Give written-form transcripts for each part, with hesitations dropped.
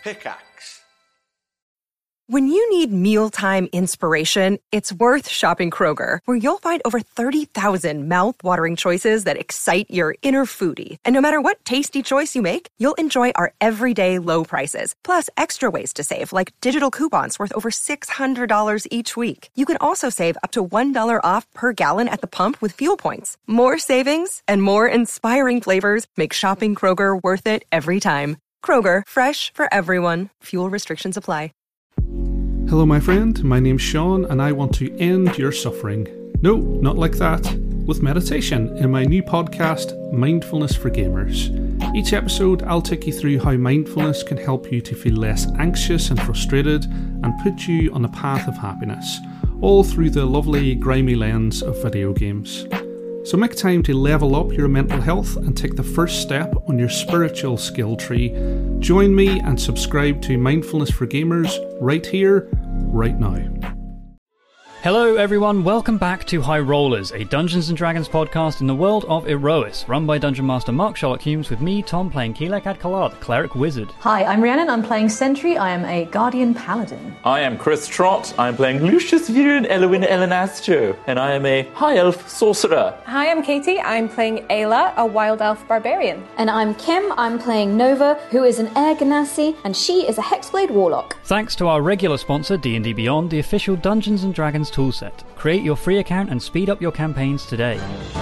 Pickaxe. When you need mealtime inspiration, it's worth shopping Kroger, where you'll find over 30,000 mouth-watering choices that excite your inner foodie. And no matter what tasty choice you make, you'll enjoy our everyday low prices, plus extra ways to save, like digital coupons worth over $600 each week. You can also save up to $1 off per gallon at the pump with fuel points. More savings and more inspiring flavors make shopping Kroger worth it every time. Kroger, fresh for everyone. Fuel restrictions apply. Hello, my friend. My name's Sean, and I want to end your suffering. No, not like that. With meditation in my new podcast, Mindfulness for Gamers. Each episode, I'll take you through how mindfulness can help you to feel less anxious and frustrated and put you on the path of happiness, all through the lovely, grimy lens of video games. So make time to level up your mental health and take the first step on your spiritual skill tree. Join me and subscribe to Mindfulness for Gamers right here, right now. Hello everyone, welcome back to High Rollers, a Dungeons & Dragons podcast in the world of Erois, run by Dungeon Master Mark Sherlock Humes, with me, Tom, playing Keelek Adkalar, the Cleric Wizard. Hi, I'm Rhiannon, I'm playing Sentry, I am a Guardian Paladin. I am Chris Trott, I'm playing Lucius Viren Elwin Elenastro, and I am a High Elf Sorcerer. Hi, I'm Katie, I'm playing Ayla, a Wild Elf Barbarian. And I'm Kim, I'm playing Nova, who is an Air Ganassi, and she is a Hexblade Warlock. Thanks to our regular sponsor, D&D Beyond, the official Dungeons & Dragons toolset. Create your free account and speed up your campaigns today.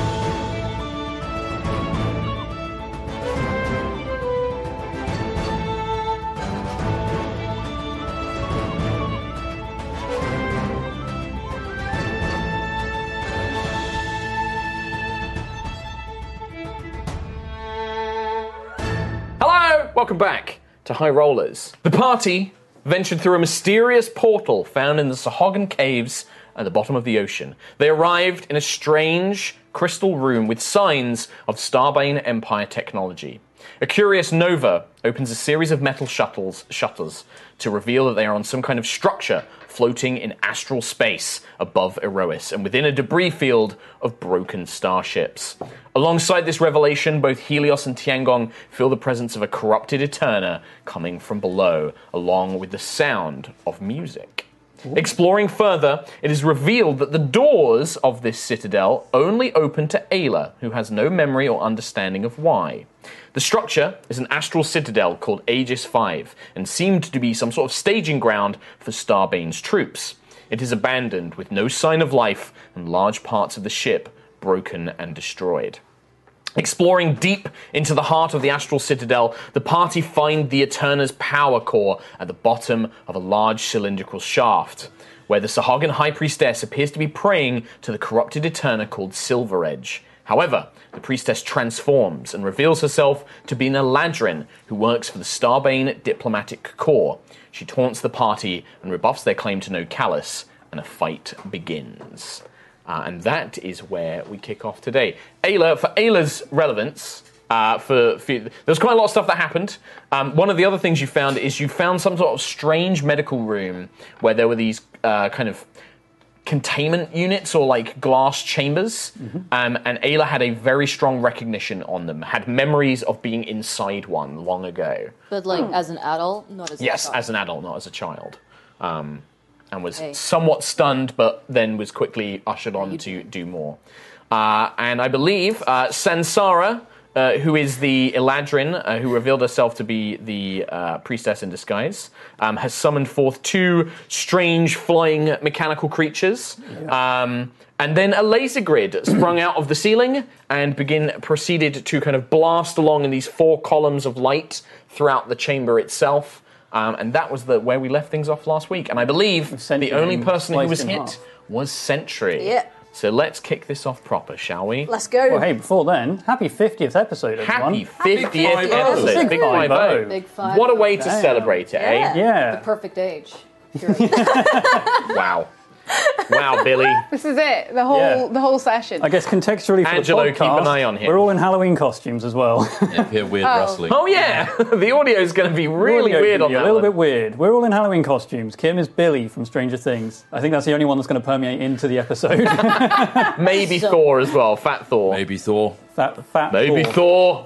Hello! Welcome back to High Rollers. The party ventured through a mysterious portal found in the Sahuagin Caves at the bottom of the ocean. They arrived in a strange crystal room with signs of Starbane Empire technology. A curious Nova opens a series of metal shutters to reveal that they are on some kind of structure floating in astral space above Erois and within a debris field of broken starships. Alongside this revelation, both Helios and Tiangong feel the presence of a corrupted Eterna coming from below, along with the sound of music. Exploring further, it is revealed that the doors of this citadel only open to Ayla, who has no memory or understanding of why. The structure is an astral citadel called Aegis V, and seemed to be some sort of staging ground for Starbane's troops. It is abandoned, with no sign of life, and large parts of the ship broken and destroyed. Exploring deep into the heart of the Astral Citadel, the party find the Eterna's power core at the bottom of a large cylindrical shaft, where the Sahuagin High Priestess appears to be praying to the corrupted Eterna called Silver Edge. However, the priestess transforms and reveals herself to be an Eladrin who works for the Starbane Diplomatic Corps. She taunts the party and rebuffs their claim to know Callus, and a fight begins. And that is where we kick off today. Ayla, for Ayla's relevance, there's quite a lot of stuff that happened. One of the other things you found is you found some sort of strange medical room where there were these kind of containment units or like glass chambers. And Ayla had a very strong recognition on them, had memories of being inside one long ago. But like as an adult, not as a child. Yes, as an adult, not as a child. And was somewhat stunned, but then was quickly ushered on to do more. And I believe Sansara, who is the Eladrin, who revealed herself to be the priestess in disguise, has summoned forth two strange flying mechanical creatures. And then a laser grid sprung out of the ceiling and proceeded to kind of blast along in these 4 columns of light throughout the chamber itself. And that was where we left things off last week. And I believe the only person who was hit was Sentry. Yeah. So let's kick this off proper, shall we? Let's go. Well, hey, before then, happy 50th episode, everyone. Happy 50th episode. Big 5-0. Big 5-0. What a way to celebrate it, eh? Yeah. The perfect age. Wow. Wow, Billy. This is it, the whole session. I guess contextually for Angelo, the podcast, keep an eye on him. We're all in Halloween costumes as well. Yeah, hear weird rustling. Oh, yeah. The audio is going to be really weird on that A little one. bit weird. We're all in Halloween costumes. Kim is Billy from Stranger Things. I think that's the only one that's going to permeate into the episode. Maybe Thor as well. Fat Thor. Maybe Thor. Fat Maybe Thor. Thor.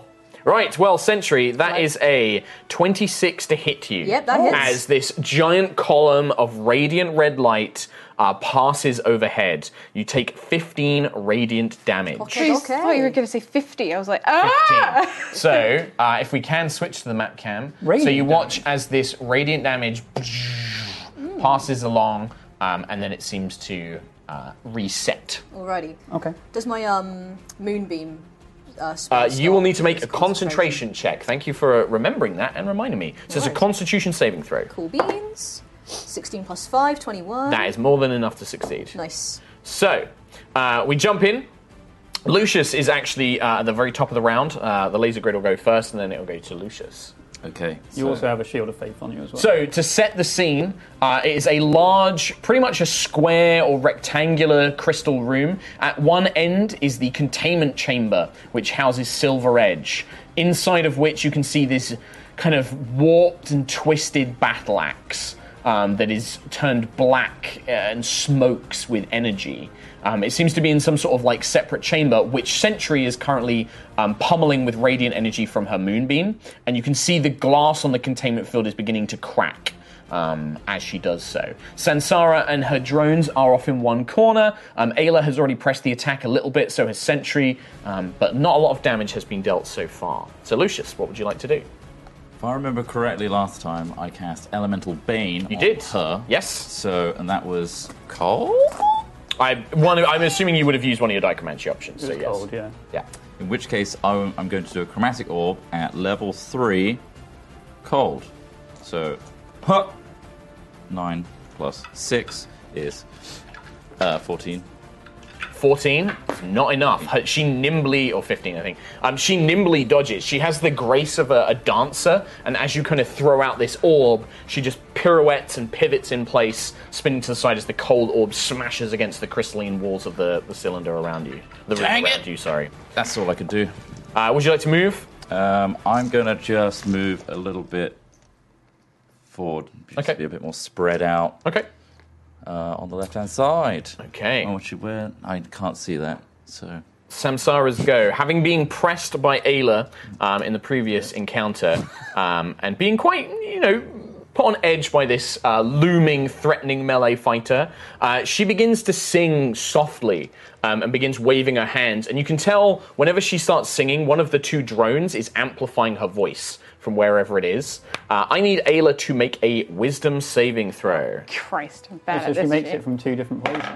Right, well, Sentry, that is a 26 to hit you. Yep, that hits. As this giant column of radiant red light passes overhead. You take 15 radiant damage. Okay. I thought you were going to say 50. I was like, ah! 15. So, if we can switch to the map cam. Radiant so you watch as this radiant damage passes along, and then it seems to reset. Alrighty. Okay. Does my moonbeam spell You will need to make a start concentration check. Thank you for remembering that and reminding me. So it's a Right. constitution saving throw. Cool beans. 16 plus 5, 21. That is more than enough to succeed. Nice. So, we jump in. Lucius is actually at the very top of the round. The laser grid will go first, and then it will go to Lucius. Okay. You also have a shield of faith on you as well. So, to set the scene, it is a large, pretty much a square or rectangular crystal room. At one end is the containment chamber, which houses Silver Edge, inside of which you can see this kind of warped and twisted battle axe that is turned black and smokes with energy. It seems to be in some sort of like separate chamber, which Sentry is currently pummeling with radiant energy from her moonbeam, and you can see the glass on the containment field is beginning to crack as she does so. Sansara and her drones are off in one corner. Ayla has already pressed the attack a little bit, so has Sentry, but not a lot of damage has been dealt so far. So Lucius, what would you like to do? If I remember correctly, last time I cast Elemental Bane You on did. her. Yes. So, and that was cold? I'm assuming you would have used one of your Dichromancy options, so It's yes. cold, yeah. Yeah. In which case, I'm going to do a Chromatic Orb at level 3, cold. So, 9 plus 6 is 14. 14, not enough. She nimbly, or 15 I think, she nimbly dodges. She has the grace of a dancer, and as you kind of throw out this orb, she just pirouettes and pivots in place, spinning to the side as the cold orb smashes against the crystalline walls of the cylinder around you. The room Dang around it. you, sorry. That's all I could do. Would you like to move? I'm going to just move a little bit forward. Just Okay. be a bit more spread out Okay. on the left-hand side. Okay. Oh, what she wear? I can't see that, so... Samsara's go. Having been pressed by Ayla in the previous encounter, and being quite, put on edge by this looming, threatening melee fighter, she begins to sing softly and begins waving her hands. And you can tell whenever she starts singing, one of the two drones is amplifying her voice from wherever it is. I need Ayla to make a wisdom saving throw. Christ, I'm bad So at she this makes shit. it from 2 different places.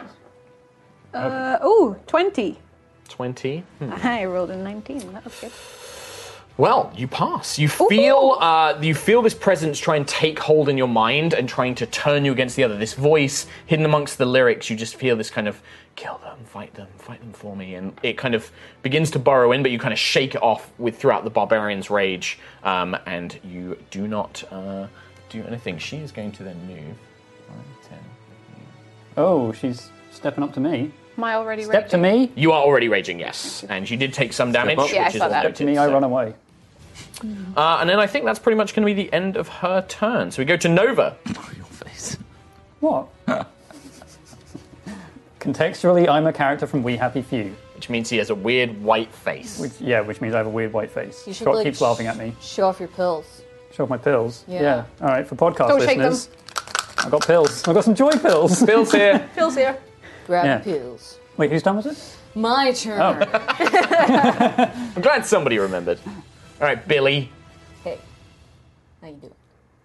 20. 20. I rolled a 19. That was good. Well, you pass. You feel this presence try and take hold in your mind and trying to turn you against the other. This voice hidden amongst the lyrics, you just feel this kind of kill them for me, and it kind of begins to burrow in, but you kind of shake it off throughout the barbarian's rage, and you do not do anything. She is going to then move 5, 10, 15. Oh, she's stepping up to me. Am I already Step to raging? me. You are already raging, yes, and you did take some damage, up. which Yeah, I is saw all that. noted, To me, I so- run away. And then I think that's pretty much going to be the end of her turn. So we go to Nova. Your face. What? Contextually, I'm a character from We Happy Few. Which means he has a weird white face. Which means I have a weird white face. You should, Scott like, keeps laughing at me. Show off your pills. Show off my pills. Yeah. All right, for podcast Don't shake listeners, I've got pills. I've got some joy pills. Bill's here. Phil's here. Grab Yeah. the pills. Wait, whose turn was it? My turn. Oh. I'm glad somebody remembered. All right, Billy. Hey, how you doing?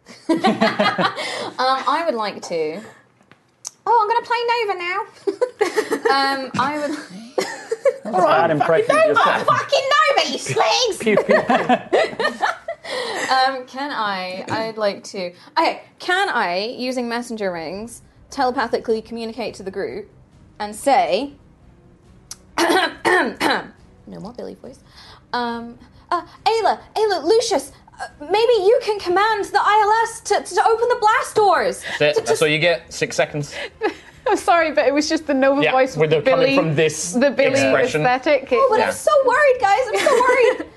I would like to. Oh, I'm going to play Nova now. I would. That's a bad impression of yourself. Fucking Nova, you slings! Pew, pew, pew. Can I'd like to. Okay, can I, using messenger rings, telepathically communicate to the group and say. No more Billy voice. Ayla, Lucius, maybe you can command the ILS to open the blast doors. That's it. That's all you get. 6 seconds. I'm sorry, but it was just the Nova Yeah, voice with with the the Billy, coming from this the Billy expression. aesthetic. Oh, but Yeah. I'm so worried, guys. I'm so worried.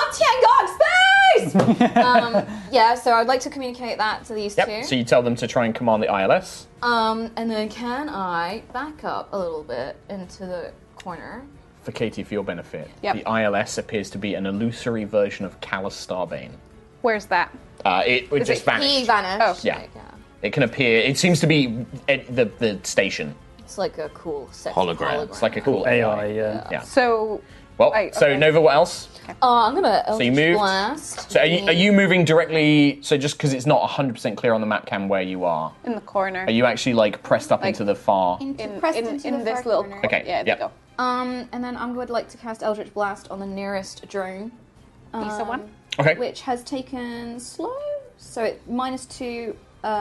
I love Tiangong space. Yeah, so I'd like to communicate that to these two. Yep. So you tell them to try and command the ILS. And then can I back up a little bit into the corner? for Katie, for your benefit, Yep. the ILS appears to be an illusory version of Callus Starbane. Where's that? It Is just it- vanished. He vanished. Oh. Yeah. It can appear. It seems to be at the station. It's like a cool sexy Hologram. It's like a cool AI, Yeah. So, Well, Right, so okay. Nova, what else? I'm gonna So you Eldritch moved. Blast. So are you moving directly? So just because it's not 100% clear on the map cam where you are, in the corner. are you actually like pressed up Like- into the far? in pressed into the this far little corner. Okay, Yeah, there yep. you go. And then I would like to cast Eldritch Blast on the nearest drone. Lisa one. Okay. Which has taken slow, so it -2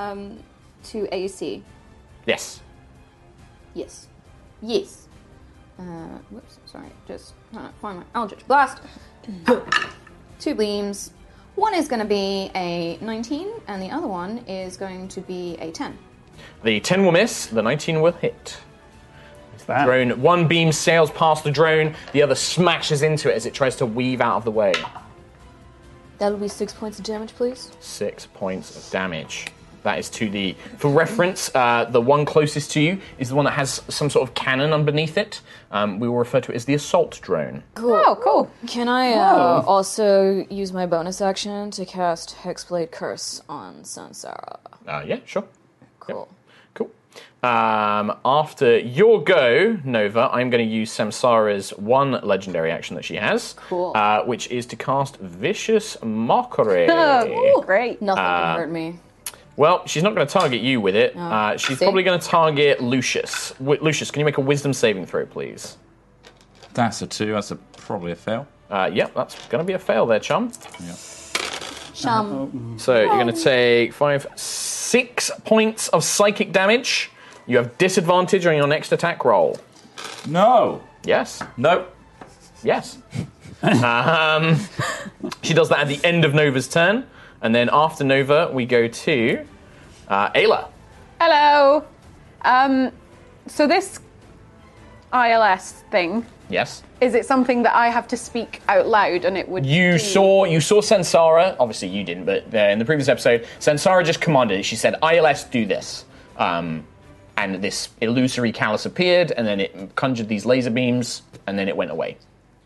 to AC. Yes. Yes. Yes. Whoops, sorry, just trying to find my Eldritch Blast. 2 beams. One is going to be a 19, and the other one is going to be a 10. The 10 will miss. The 19 will hit. That. Drone. One beam sails past the drone. The other smashes into it as it tries to weave out of the way. That'll be 6 points of damage, please. 6 points of damage. That is to the... For reference, the one closest to you is the one that has some sort of cannon underneath it. We will refer to it as the assault drone. Cool. Oh, cool. Can I also use my bonus action to cast Hexblade Curse on Sansara? Yeah, sure. Cool. Cool. After your go, Nova, I'm going to use Samsara's one legendary action that she has. Cool. Which is to cast Vicious Mockery. Oh, great. Nothing can hurt me. Well, she's not going to target you with it. She's see? probably going to target Lucius. Lucius, can you make a wisdom saving throw, please? That's a 2. That's probably a fail. Yep, that's going to be a fail there, chum. Yeah. So you're going to take 6 points of psychic damage. You have disadvantage on your next attack roll. No. Yes. Nope. Yes. She does that at the end of Nova's turn. And then after Nova, we go to Ayla. Hello. So this ILS thing, Yes. is it something that I have to speak out loud and it would You saw Sansara. Obviously, you didn't, but in the previous episode, Sansara just commanded it. She said, "ILS, do this," and this illusory callus appeared, and then it conjured these laser beams, and then it went away.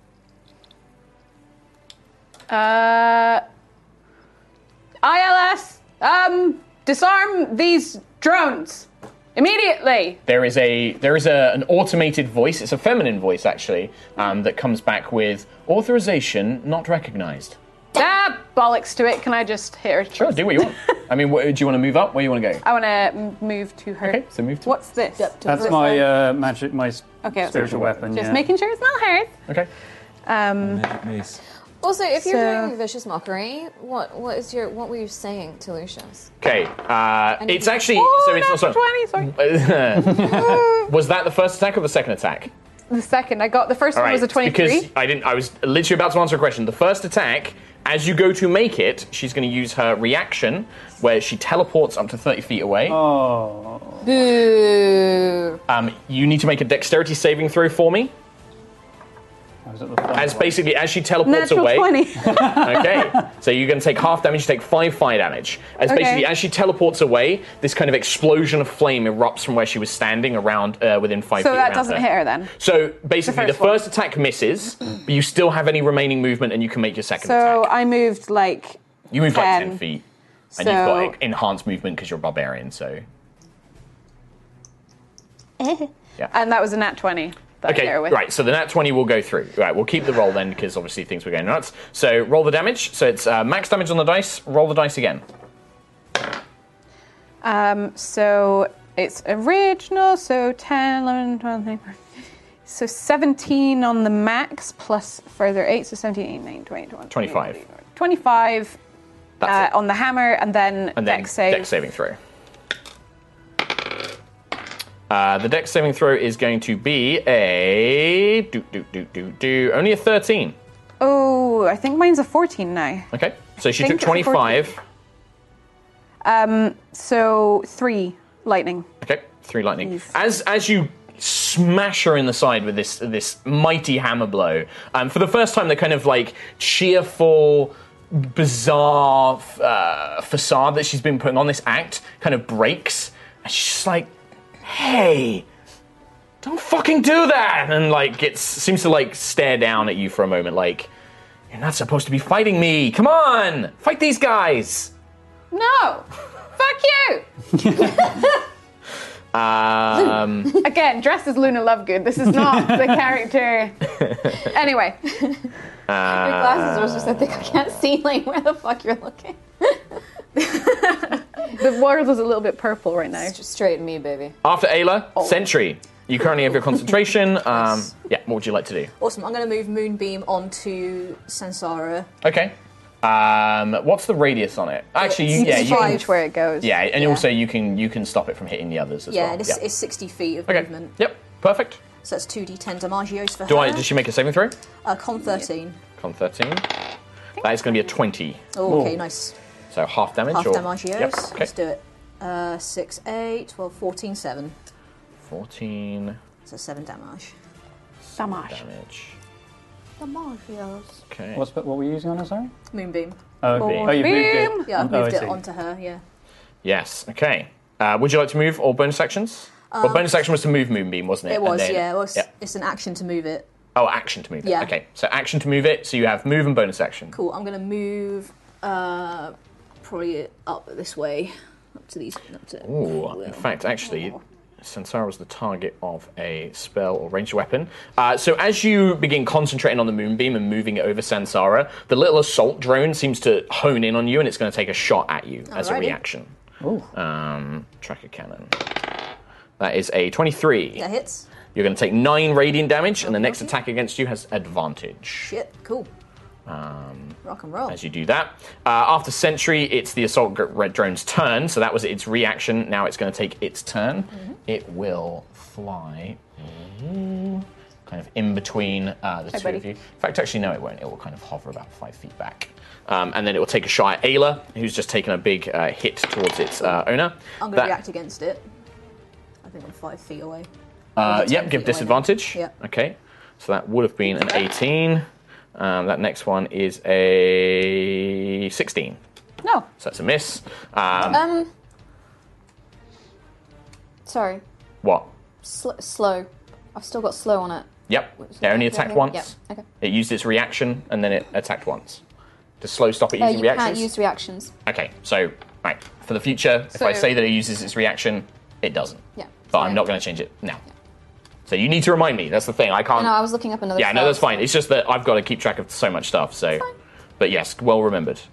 ILS, disarm these drones immediately. There is an automated voice. It's a feminine voice actually that comes back with authorization not recognized. Ah, bollocks to it. Can I just hit her? Sure, do what you want. I mean, do you want to move up? Where do you want to go? I want to move to her. Okay, so move to. What's this? That's my magic, my Okay, spiritual weapon. Just yeah. making sure it's not hers. Okay. Magic mace. Also, if you're So- doing Vicious Mockery, what were you saying to Lucius? Okay. It's actually so it's not sorry. 20, sorry. Was that the first attack or the second attack? The second. I got the first All one right, was a 23. because I was literally about to answer a question. The first attack, as you go to make it, she's going to use her reaction, where she teleports up to 30 feet away. Oh. Boo! You need to make a dexterity saving throw for me. I was at the front As one. basically as she teleports Natural away. 20. Okay, so you're going to take half damage. You take 5 fire damage. As Okay. basically as she teleports away, this kind of explosion of flame erupts from where she was standing around within 5 feet. So that around doesn't hit her then. So basically, the first one. first attack misses, but you still have any remaining movement, and you can make your second So attack. I moved like You move like 10. 10 feet, and you've got like, enhanced movement because you're a barbarian. So and that was a nat 20. That I hit okay, her with. right. So the nat 20 will go through. Right, we'll keep the roll then because obviously things were going nuts. So roll the damage. So it's max damage on the dice. Roll the dice again. So it's original, so 10, 11, 12, 13, 14. So 17 on the max plus further 8, so 17, 18, 19, 20, 21, 25. 25 That's it. on the hammer, and then dex save. Dex saving throw. The dex saving throw is going to be a only a 13. Oh, I think mine's a 14 now. Okay, so she think took it's a 25. So 3 lightning. Okay, 3 lightning. Yes. As you smash her in the side with this mighty hammer blow, for the first time, the kind of like cheerful, bizarre facade that she's been putting on this act kind of breaks, and she's just like, "Hey, don't fucking do that! And like seems to like stare down at you for a moment, like, you're not supposed to be fighting me. Come on, fight these guys. No, fuck you. Again, dressed as Luna Lovegood. This is not the character. Anyway. Your glasses are just so thick I can't see like where the fuck you're looking. The world is a little bit purple right now. Just straight at me, baby. After Ayla, Sentry. You currently have your concentration. Yeah, what would you like to do? Awesome. I'm going to move Moonbeam onto Sansara. Okay. What's the radius on it? Actually, you can change where it goes. Yeah, and also you can stop it from hitting the others as well. Yeah, it's 60 feet of movement. Yep, perfect. So that's 2d10 damagios for her. Does she make a saving throw? Con 13. Con 13. That is going to be a 20. Oh, okay, nice. So half damage? Half damagios. Yep, okay. Let's do it. 6, 8, 12, 14, 7. 14. So 7 damage. Damage. Damagios. Okay. What were you using on her, sorry? Moonbeam. Oh, okay. You moved it. Yeah, I've moved it onto her, yeah. Yes, okay. Would you like to move all bonus actions? Well, bonus action was to move Moonbeam, wasn't it? It was, yeah. It was, It's an action to move it. Oh, action to move it. Yeah. Okay, so action to move it, so you have move and bonus action. Cool, I'm going to move probably up this way. Up to these. Ooh, in fact, actually, Sansara was the target of a spell or ranged weapon. So as you begin concentrating on the Moonbeam and moving it over Sansara, the little assault drone seems to hone in on you, and it's going to take a shot at you as a reaction. Ooh. Tracker cannon. That is a 23. That hits. You're going to take 9 radiant damage, and the next attack against you has advantage. Shit, cool. Rock and roll. As you do that. After Sentry, it's the Assault Red Drone's turn, so that was its reaction. Now it's going to take its turn. Mm-hmm. It will fly kind of in between the two of you. In fact, actually, no, it won't. It will kind of hover about 5 feet back. And then it will take a shot at Ayla, who's just taken a big hit towards its owner. I'm going to react against it. I think I'm 5 feet away. Yep, give disadvantage. Yep. Okay, so that would have been an 18. That next one is a 16. No. So that's a miss. Sorry. What? Slow. I've still got slow on it. Yep. It only attacked once. Yep. Okay. It used its reaction, and then it attacked once. Does slow stop it using you reactions? can't use reactions. Okay, so, right, for the future, if I say that it uses its reaction, it doesn't. Yeah. But I'm not going to change it now. Yeah. So you need to remind me. That's the thing. I can't. No, I was looking up another. Yeah, no, that's fine. It's just that I've got to keep track of so much stuff. So, but yes, well remembered.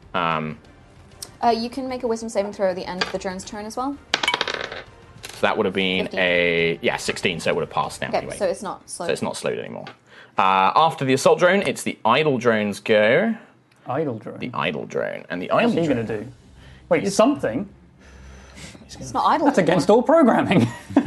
You can make a wisdom saving throw at the end of the drone's turn as well. So that would have been 15. 16. So it would have passed now. Okay, anyway. so it's not slowed. So it's not slowed anymore. After the assault drone, it's the idle drone's go. Idle drone. The idle drone, and the idle. What's he going to do? Wait, it's something. It's not idle. That's against all programming.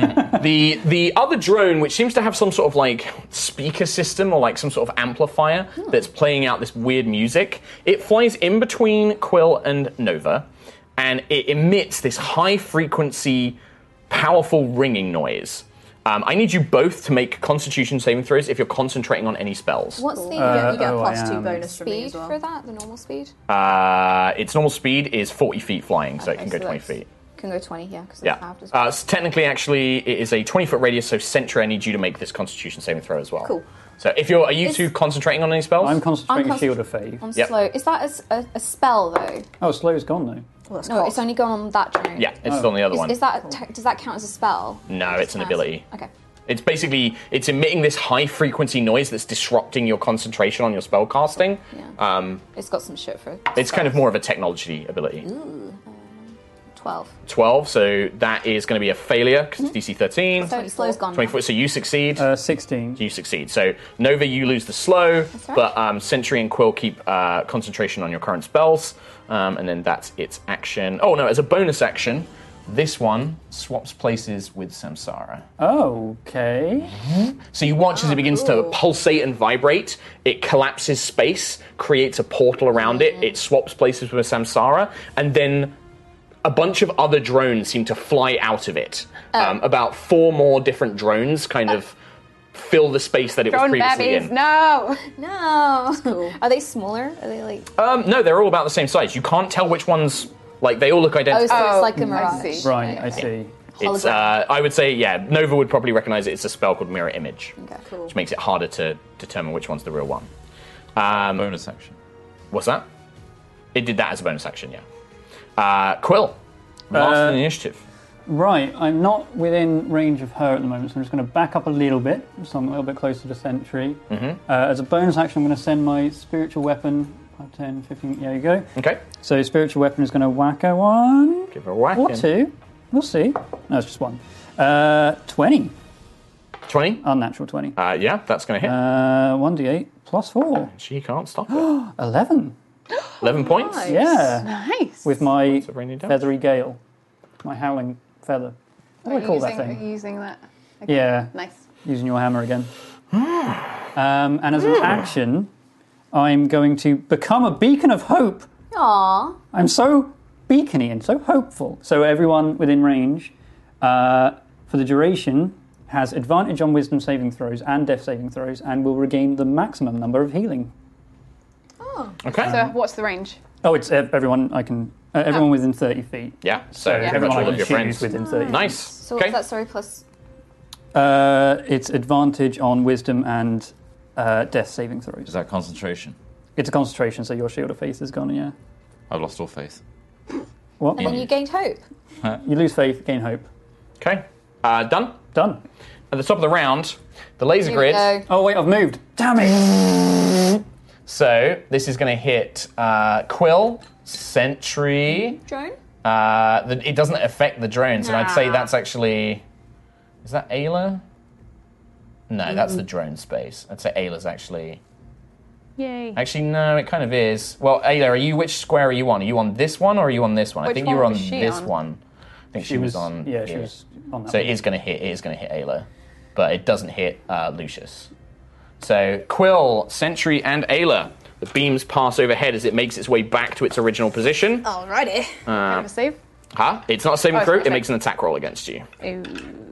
The other drone, which seems to have some sort of like speaker system or like some sort of amplifier that's playing out this weird music, it flies in between Quill and Nova, and it emits this high frequency, powerful ringing noise. I need you both to make Constitution saving throws if you're concentrating on any spells. What's the you get a +2 bonus from me as well. For that? The normal speed? Its normal speed is 40 feet flying, so it can go 20 feet. Can go 20, yeah, because it's halved as well. So technically, actually, it is a 20-foot radius, so Sentry, I need you to make this Constitution saving throw as well. Cool. So if are you two concentrating on any spells? I'm concentrating Shield of Faith. On slow. Is that a spell, though? Oh, slow's gone, though. Well, no, it's only gone on that drone. Yeah, it's on the other one. Does that count as a spell? No, it's an ability. Okay. It's basically, it's emitting this high-frequency noise that's disrupting your concentration on your spell casting. Yeah. It's got some shit for it. It's kind of more of a technology ability. Ooh. 12. 12, so that is going to be a failure, because it's DC 13. So slow's gone. 24, so you succeed. 16. You succeed. So, Nova, you lose the slow, but Sentry and Quill keep concentration on your current spells, and then that's its action. Oh, no, as a bonus action, this one swaps places with Samsara. Okay. So you watch as it begins to pulsate and vibrate. It collapses space, creates a portal around it. It swaps places with Samsara, and then a bunch of other drones seem to fly out of it. About 4 more different drones kind of fill the space that it was previously in. No. Cool. Are they smaller? Are they like? No, they're all about the same size. You can't tell which ones. Like they all look identical. Oh, so it's like a mirage. Right, I see. It's, Hologram. I would say, yeah, Nova would probably recognize it. It's a spell called Mirror Image, Okay, cool. which makes it harder to determine which one's the real one. Bonus action. What's that? It did that as a bonus action, yeah. Quill, last initiative. Right, I'm not within range of her at the moment, so I'm just going to back up a little bit, so I'm a little bit closer to Sentry. As a bonus action, I'm going to send my spiritual weapon, 5, 10, 15, there you go. Okay. So spiritual weapon is going to whack her one. Give her a whack. Or two. We'll see. No, it's just one. 20. 20? Unnatural 20. Yeah, that's going to hit. 1d8 plus 4. She can't stop it. 11. 11 points? Nice. Yeah. Nice. With my Points of raining damage. feathery gale. My howling feather. What do I call that thing? Using that. Okay. Yeah. Nice. Using your hammer again. And as an action, I'm going to become a beacon of hope. Aww. I'm so beacony and so hopeful. So everyone within range, for the duration, has advantage on wisdom saving throws and death saving throws and will regain the maximum number of healing. Oh. Okay. So what's the range? Oh, it's everyone I can... everyone within 30 feet. Yeah, so Yeah. pretty much Everyone I all can of your choose friends. within 30 feet. Nice. So Okay. what's that, sorry, plus... It's advantage on wisdom and death saving throws. Is that concentration? It's a concentration, so your shield of faith is gone, yeah. I've lost all faith. What? And then you gained hope. You lose faith, gain hope. Okay. Done. Done. At the top of the round, the laser Here we grid. go. Oh, wait, I've moved. Damn it! So this is going to hit Quill, Sentry. Drone? It doesn't affect the drones, and I'd say Nah. that's actually... Is that Ayla? No, that's the drone space. I'd say Ayla's actually... Yay. Actually, no, it kind of is. Well, Ayla, which square are you on? Are you on this one or are you on this one? I Which think one you were on was she this on? one. I think she was on Yeah, she here. was on that So one. it is going to hit. It is going to hit Ayla, but it doesn't hit Lucius. So Quill, Sentry, and Ayla. The beams pass overhead as it makes its way back to its original position. Alrighty. Can I have a save? Huh? It's not a saving Oh, it's throw. not a It save. makes an attack roll against you. Ooh.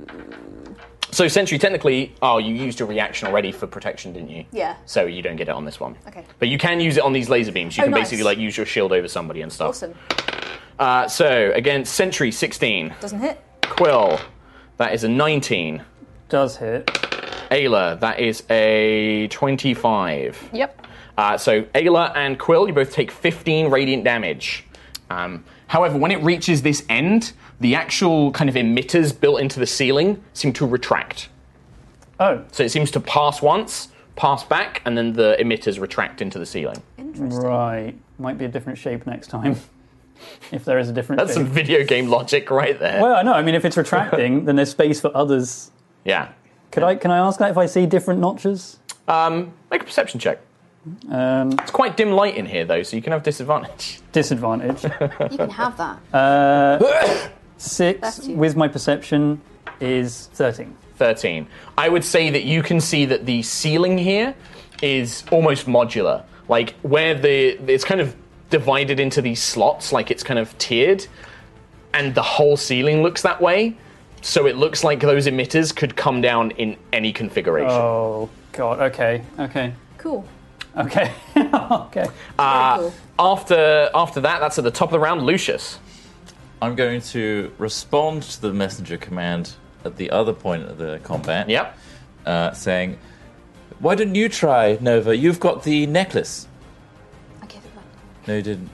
So Sentry, technically, you used your reaction already for protection, didn't you? Yeah. So you don't get it on this one. Okay. But you can use it on these laser beams. You Oh, can nice. basically use your shield over somebody and stuff. Awesome. So against Sentry, 16. Doesn't hit. Quill, that is a 19. Does hit. Ayla, that is a 25. Yep. So Ayla and Quill, you both take 15 radiant damage. However, when it reaches this end, the actual kind of emitters built into the ceiling seem to retract. Oh, So it seems to pass once, pass back, and then the emitters retract into the ceiling. right. Might be a different shape next time. If there is a different That's shape. some video game logic right there. Well, I know. I mean, if it's retracting, then there's space for others. Yeah. Can I ask that if I see different notches? Make a perception check. It's quite dim light in here, though, so you can have disadvantage. Disadvantage. You can have that. 6 That's you. with my perception is 13. 13. I would say that you can see that the ceiling here is almost modular. Like, where it's kind of divided into these slots, like it's kind of tiered, and the whole ceiling looks that way. So it looks like those emitters could come down in any configuration. Oh, God. Okay. Cool. Okay. Okay. Very cool. After that, that's at the top of the round, Lucius. I'm going to respond to the messenger command at the other point of the combat. Yep. Saying, "Why didn't you try, Nova? You've got the necklace." I gave it back. No, you didn't.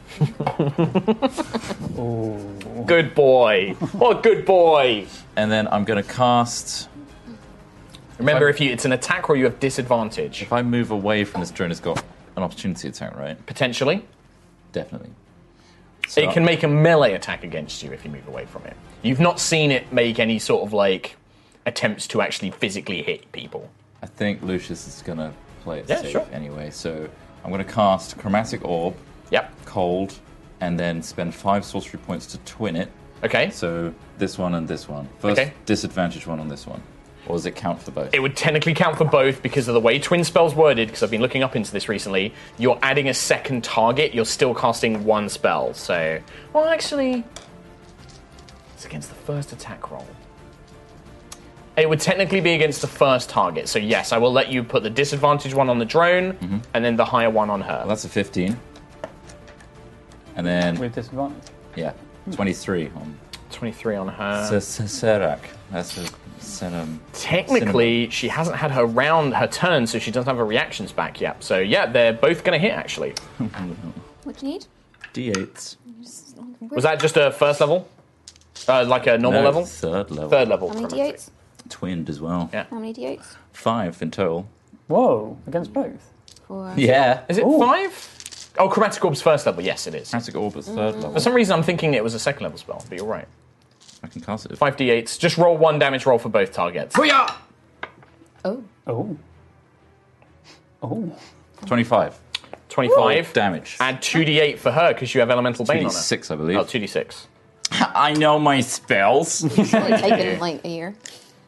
Good boy. What a good boy. And then I'm going to cast. Remember, it's an attack roll, you have disadvantage. If I move away from this drone, it's got an opportunity attack, right? Potentially. Definitely. So It can make a melee attack against you if you move away from it. You've not seen it make any sort of, attempts to actually physically hit people. I think Lucius is going to play it Yeah, safe sure. anyway. So I'm going to cast Chromatic Orb, Yep. Cold, and then spend 5 sorcery points to twin it. Okay. So this one and this one. First Okay. disadvantage one on this one. Or does it count for both? It would technically count for both because of the way twin spell's worded, because I've been looking up into this recently. You're adding a second target, you're still casting one spell. So, well, actually, it's against the first attack roll. It would technically be against the first target. So, yes, I will let you put the disadvantage one on the drone and then the higher one on her. Well, that's a 15. And then, With disadvantage. yeah, 23 on... 23 on her. Serac. That's a Technically, she hasn't had her turn, so she doesn't have her reactions back yet. So yeah, they're both going to hit, actually. What do you need? D8s. Was that just a first level? Like a normal level? Third level. Third level. How many d8s? Twinned as well. Yeah. How many d8s? 5 in total. Whoa, against both? 4. Yeah. Is it 5? Oh, Chromatic Orb's first level. Yes, it is. Chromatic Orb is third level. For some reason, I'm thinking it was a second level spell, but you're right. I can cast it. 5 d8s. Just roll 1 damage roll for both targets. Oh. Oh. Oh. 25. 25 damage. Add 2d8 for her because you have Elemental Bane on her. 2d6, I believe. Oh, 2d6. I know my spells. It's only taken like a year.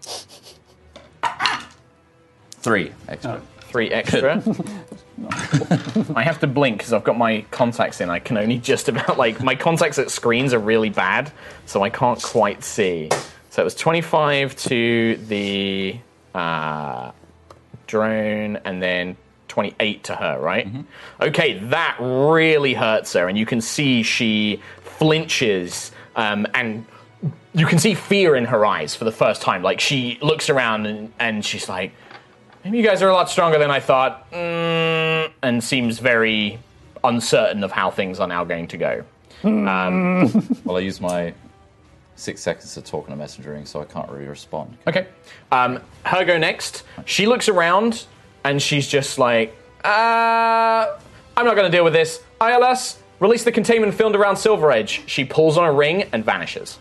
3 extra. 3 extra. I have to blink because I've got my contacts in. I can only just about, like, my contacts at screens are really bad, so I can't quite see. So it was 25 to the drone, and then 28 to her, right? Mm-hmm. Okay, that really hurts her, and you can see she flinches, and you can see fear in her eyes for the first time. Like, she looks around, and she's like, maybe you guys are a lot stronger than I thought, and seems very uncertain of how things are now going to go. Well, I use my 6 seconds to talk in a messenger ring, so I can't really respond. Okay. Her go next. She looks around, and she's just like, I'm not going to deal with this. ILS, release the containment field around Silver Edge. She pulls on a ring and vanishes.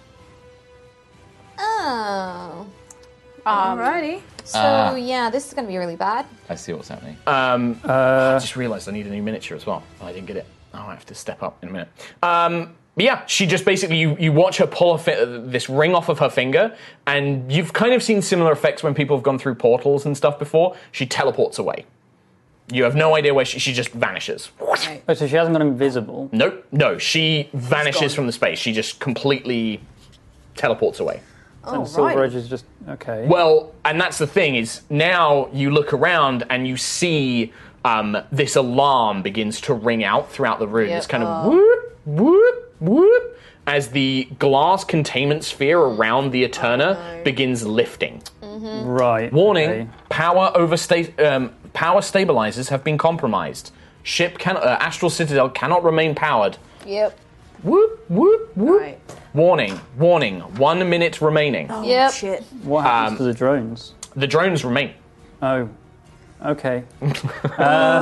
Oh. Alrighty. So, yeah, this is going to be really bad. I see what's happening. I just realised I need a new miniature as well. I didn't get it. Oh, I have to step up in a minute. But yeah, she just basically, you watch her pull this ring off of her finger, and you've kind of seen similar effects when people have gone through portals and stuff before. She teleports away. You have no idea where she just vanishes. Right. Oh, so she hasn't gone invisible? Nope. No, she vanishes from the space. She just completely teleports away. And Silver Edge is just, okay. Well, and that's the thing, is now you look around and you see this alarm begins to ring out throughout the room. Yep. This kind of whoop, whoop, whoop, as the glass containment sphere around the Eterna begins lifting. Mm-hmm. Right. Warning, okay. power stabilizers have been compromised. Ship Astral Citadel cannot remain powered. Yep. Whoop, whoop, whoop. Right. Warning. 1 minute remaining. Oh, Yep. shit. What happens to the drones? The drones remain. Oh, okay. Okay.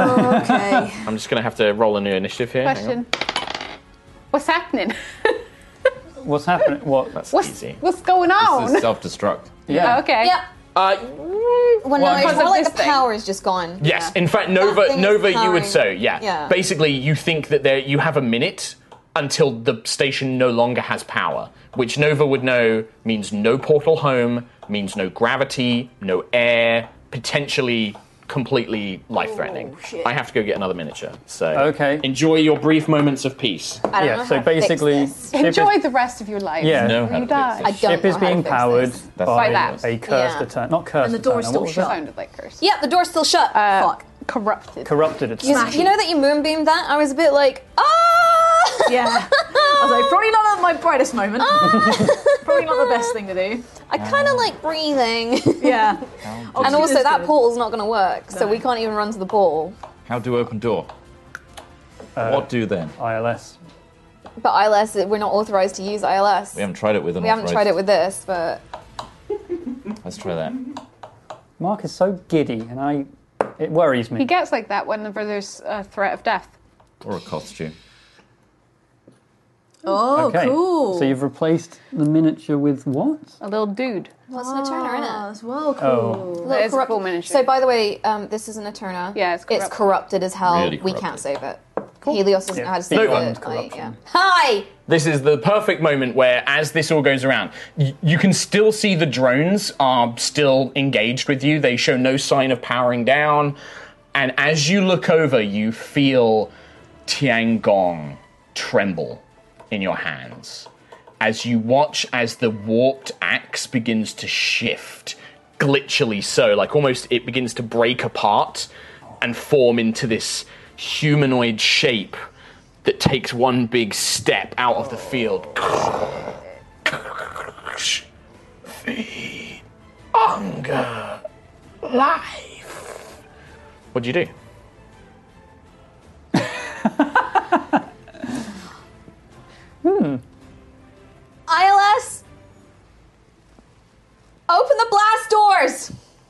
I'm just going to have to roll a new initiative here. Hang on. Question. What's happening? What's happening? What? That's What's easy. going on? This is self-destruct. Yeah. Oh, okay. Yep. Because Well, no, it's of more like this the thing. power is just gone. Yes, Yeah. in fact, That thing is Nova, you would powering- say, yeah. Yeah. Basically, you think that you have a minute until the station no longer has power, which Nova would know means no portal home, means no gravity, no air, potentially completely life-threatening. shit. I have to go get another miniature. So Okay. enjoy your brief moments of peace. I don't Yeah, know so how to fix basically, this. ship Enjoy is, the rest of your life. Yeah. Know how You to die. fix I this. don't ship know is how to being fix powered this. That's by that. a cursed Yeah. Eterna. Not cursed And the door's Eterna, still what was shut. it? Sounded like cursed. Yep, the door's still shut. Fuck. Corrupted. Corrupted Eterna. You know that you moonbeamed that? I was a bit like, Yeah. I was like, probably not my brightest moment. Probably not the best thing to do. I kind of like breathing. Yeah. And also, that good. portal's not going to work, so we can't even run to the portal. How do open door? What do then? ILS. But ILS, we're not authorized to use ILS. We haven't tried it with an We haven't tried it with this, but Let's try that. Mark is so giddy, and it worries He me. gets like that whenever there's a threat of death. Or a costume. Oh, Okay. cool. So you've replaced the miniature with what? A little dude. what's an Eterna in it? That's well cool. Oh. Little That is a corrupt- full miniature. So, by the way, this is an Eterna. Yeah, it's corrupted as hell. Really We corrupted. can't save it. Helios doesn't know how to save Nova. it. Like, yeah. Hi! This is the perfect moment where, as this all goes around, you can still see the drones are still engaged with you. They show no sign of powering down. And as you look over, you feel Tiangong tremble in your hands. As you watch as the warped axe begins to shift, glitchily so, like almost it begins to break apart and form into this humanoid shape that takes one big step out of the field. longer life. What do you do? ILS, open the blast doors.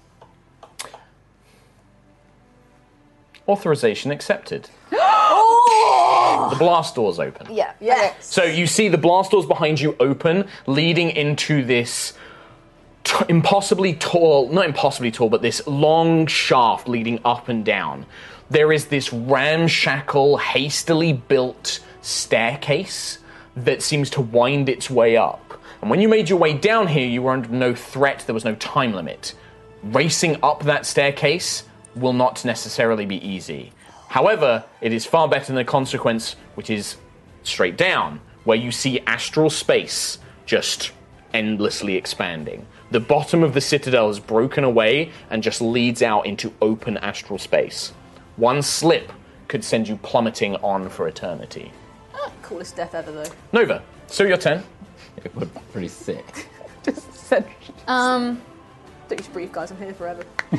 Authorization accepted. Oh! The blast doors open. Yeah. Okay. So you see the blast doors behind you open, leading into this impossibly tall, not impossibly tall, but this long shaft leading up and down. There is this ramshackle, hastily built staircase that seems to wind its way up. And when you made your way down here, you were under no threat, there was no time limit. Racing up that staircase will not necessarily be easy. However, it is far better than the consequence, which is straight down, where you see astral space just endlessly expanding. The bottom of the citadel is broken away and just leads out into open astral space. One slip could send you plummeting on for eternity. Coolest death ever, though. Nova, so your turn. It would be pretty sick. Just said. Um, Don't you breathe, guys. I'm here forever.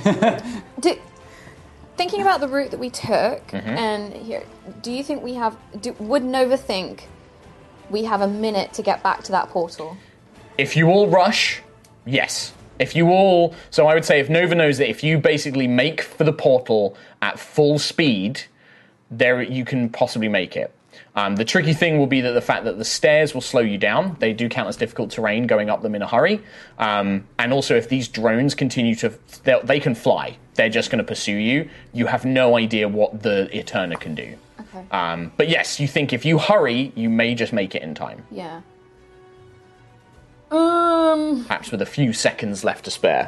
Thinking about the route that we took, and here, do you think we have? Would Nova think we have a minute to get back to that portal? If you all rush, yes. If you all... So I would say if Nova knows that if you basically make for the portal at full speed, there you can possibly make it. The tricky thing will be that the fact that the stairs will slow you down. They do count as difficult terrain going up them in a hurry. And also if these drones continue to... They can fly. They're just going to pursue you. You have no idea what the Eterna can do. Okay. But yes, you think if you hurry, you may just make it in time. Yeah. Perhaps with a few seconds left to spare.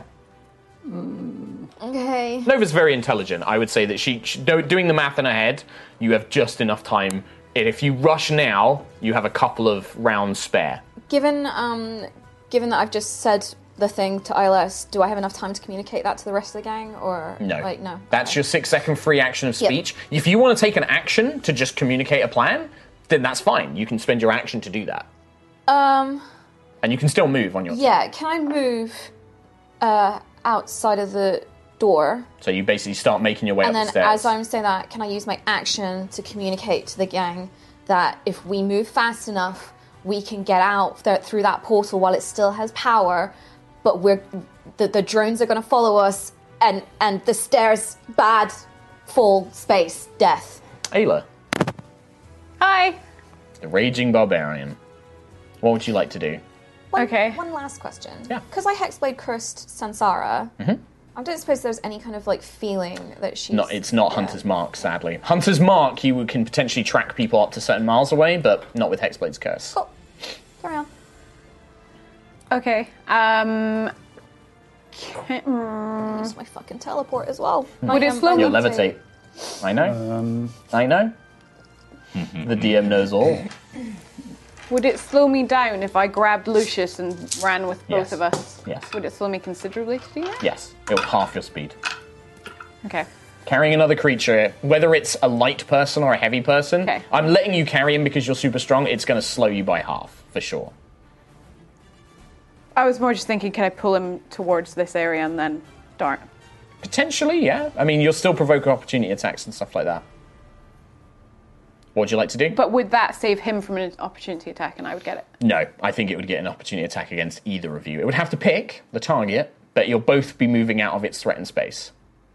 Okay. Nova's very intelligent. I would say that she doing the math in her head, you have just enough time. If you rush now, you have a couple of rounds spare. Given that I've just said the thing to ILS, do I have enough time to communicate that to the rest of the gang, or No. No? That's your 6-second free action of Yep. speech. If you want to take an action to just communicate a plan, then that's fine. You can spend your action to do that. And you can still move on your turn. Yeah. Can I move outside of the door? So you basically start making your way And up then the stairs. as I'm saying that, can I use my action to communicate to the gang that if we move fast enough, we can get out through that portal while it still has power, but the drones are going to follow us, and the stairs, bad, full space, death. Ayla, Hi. the Raging Barbarian. What would you like to do? One last question. Yeah. Because I Hexblade cursed Sansara, I don't suppose there's any kind of feeling that she's... No, it's not Hunter's Mark, sadly. Hunter's Mark, you can potentially track people up to certain miles away, but not with Hexblade's Curse. Cool. Carry on. Okay. Use my fucking teleport as well. Would it slow me? You'll levitate. I know. I know. The DM knows all. Would it slow me down if I grabbed Lucius and ran with both Yes. of us? Yes. Would it slow me considerably to do that? Yes, it will half your speed. Okay. Carrying another creature, whether it's a light person or a heavy person, Okay. I'm letting you carry him because you're super strong, it's going to slow you by half, for sure. I was more just thinking, can I pull him towards this area and then dart? Potentially, yeah. I mean, you'll still provoke opportunity attacks and stuff like that. What would you like to do? But would that save him from an opportunity attack and I would get it? No, I think it would get an opportunity attack against either of you. It would have to pick the target, but you'll both be moving out of its threatened space.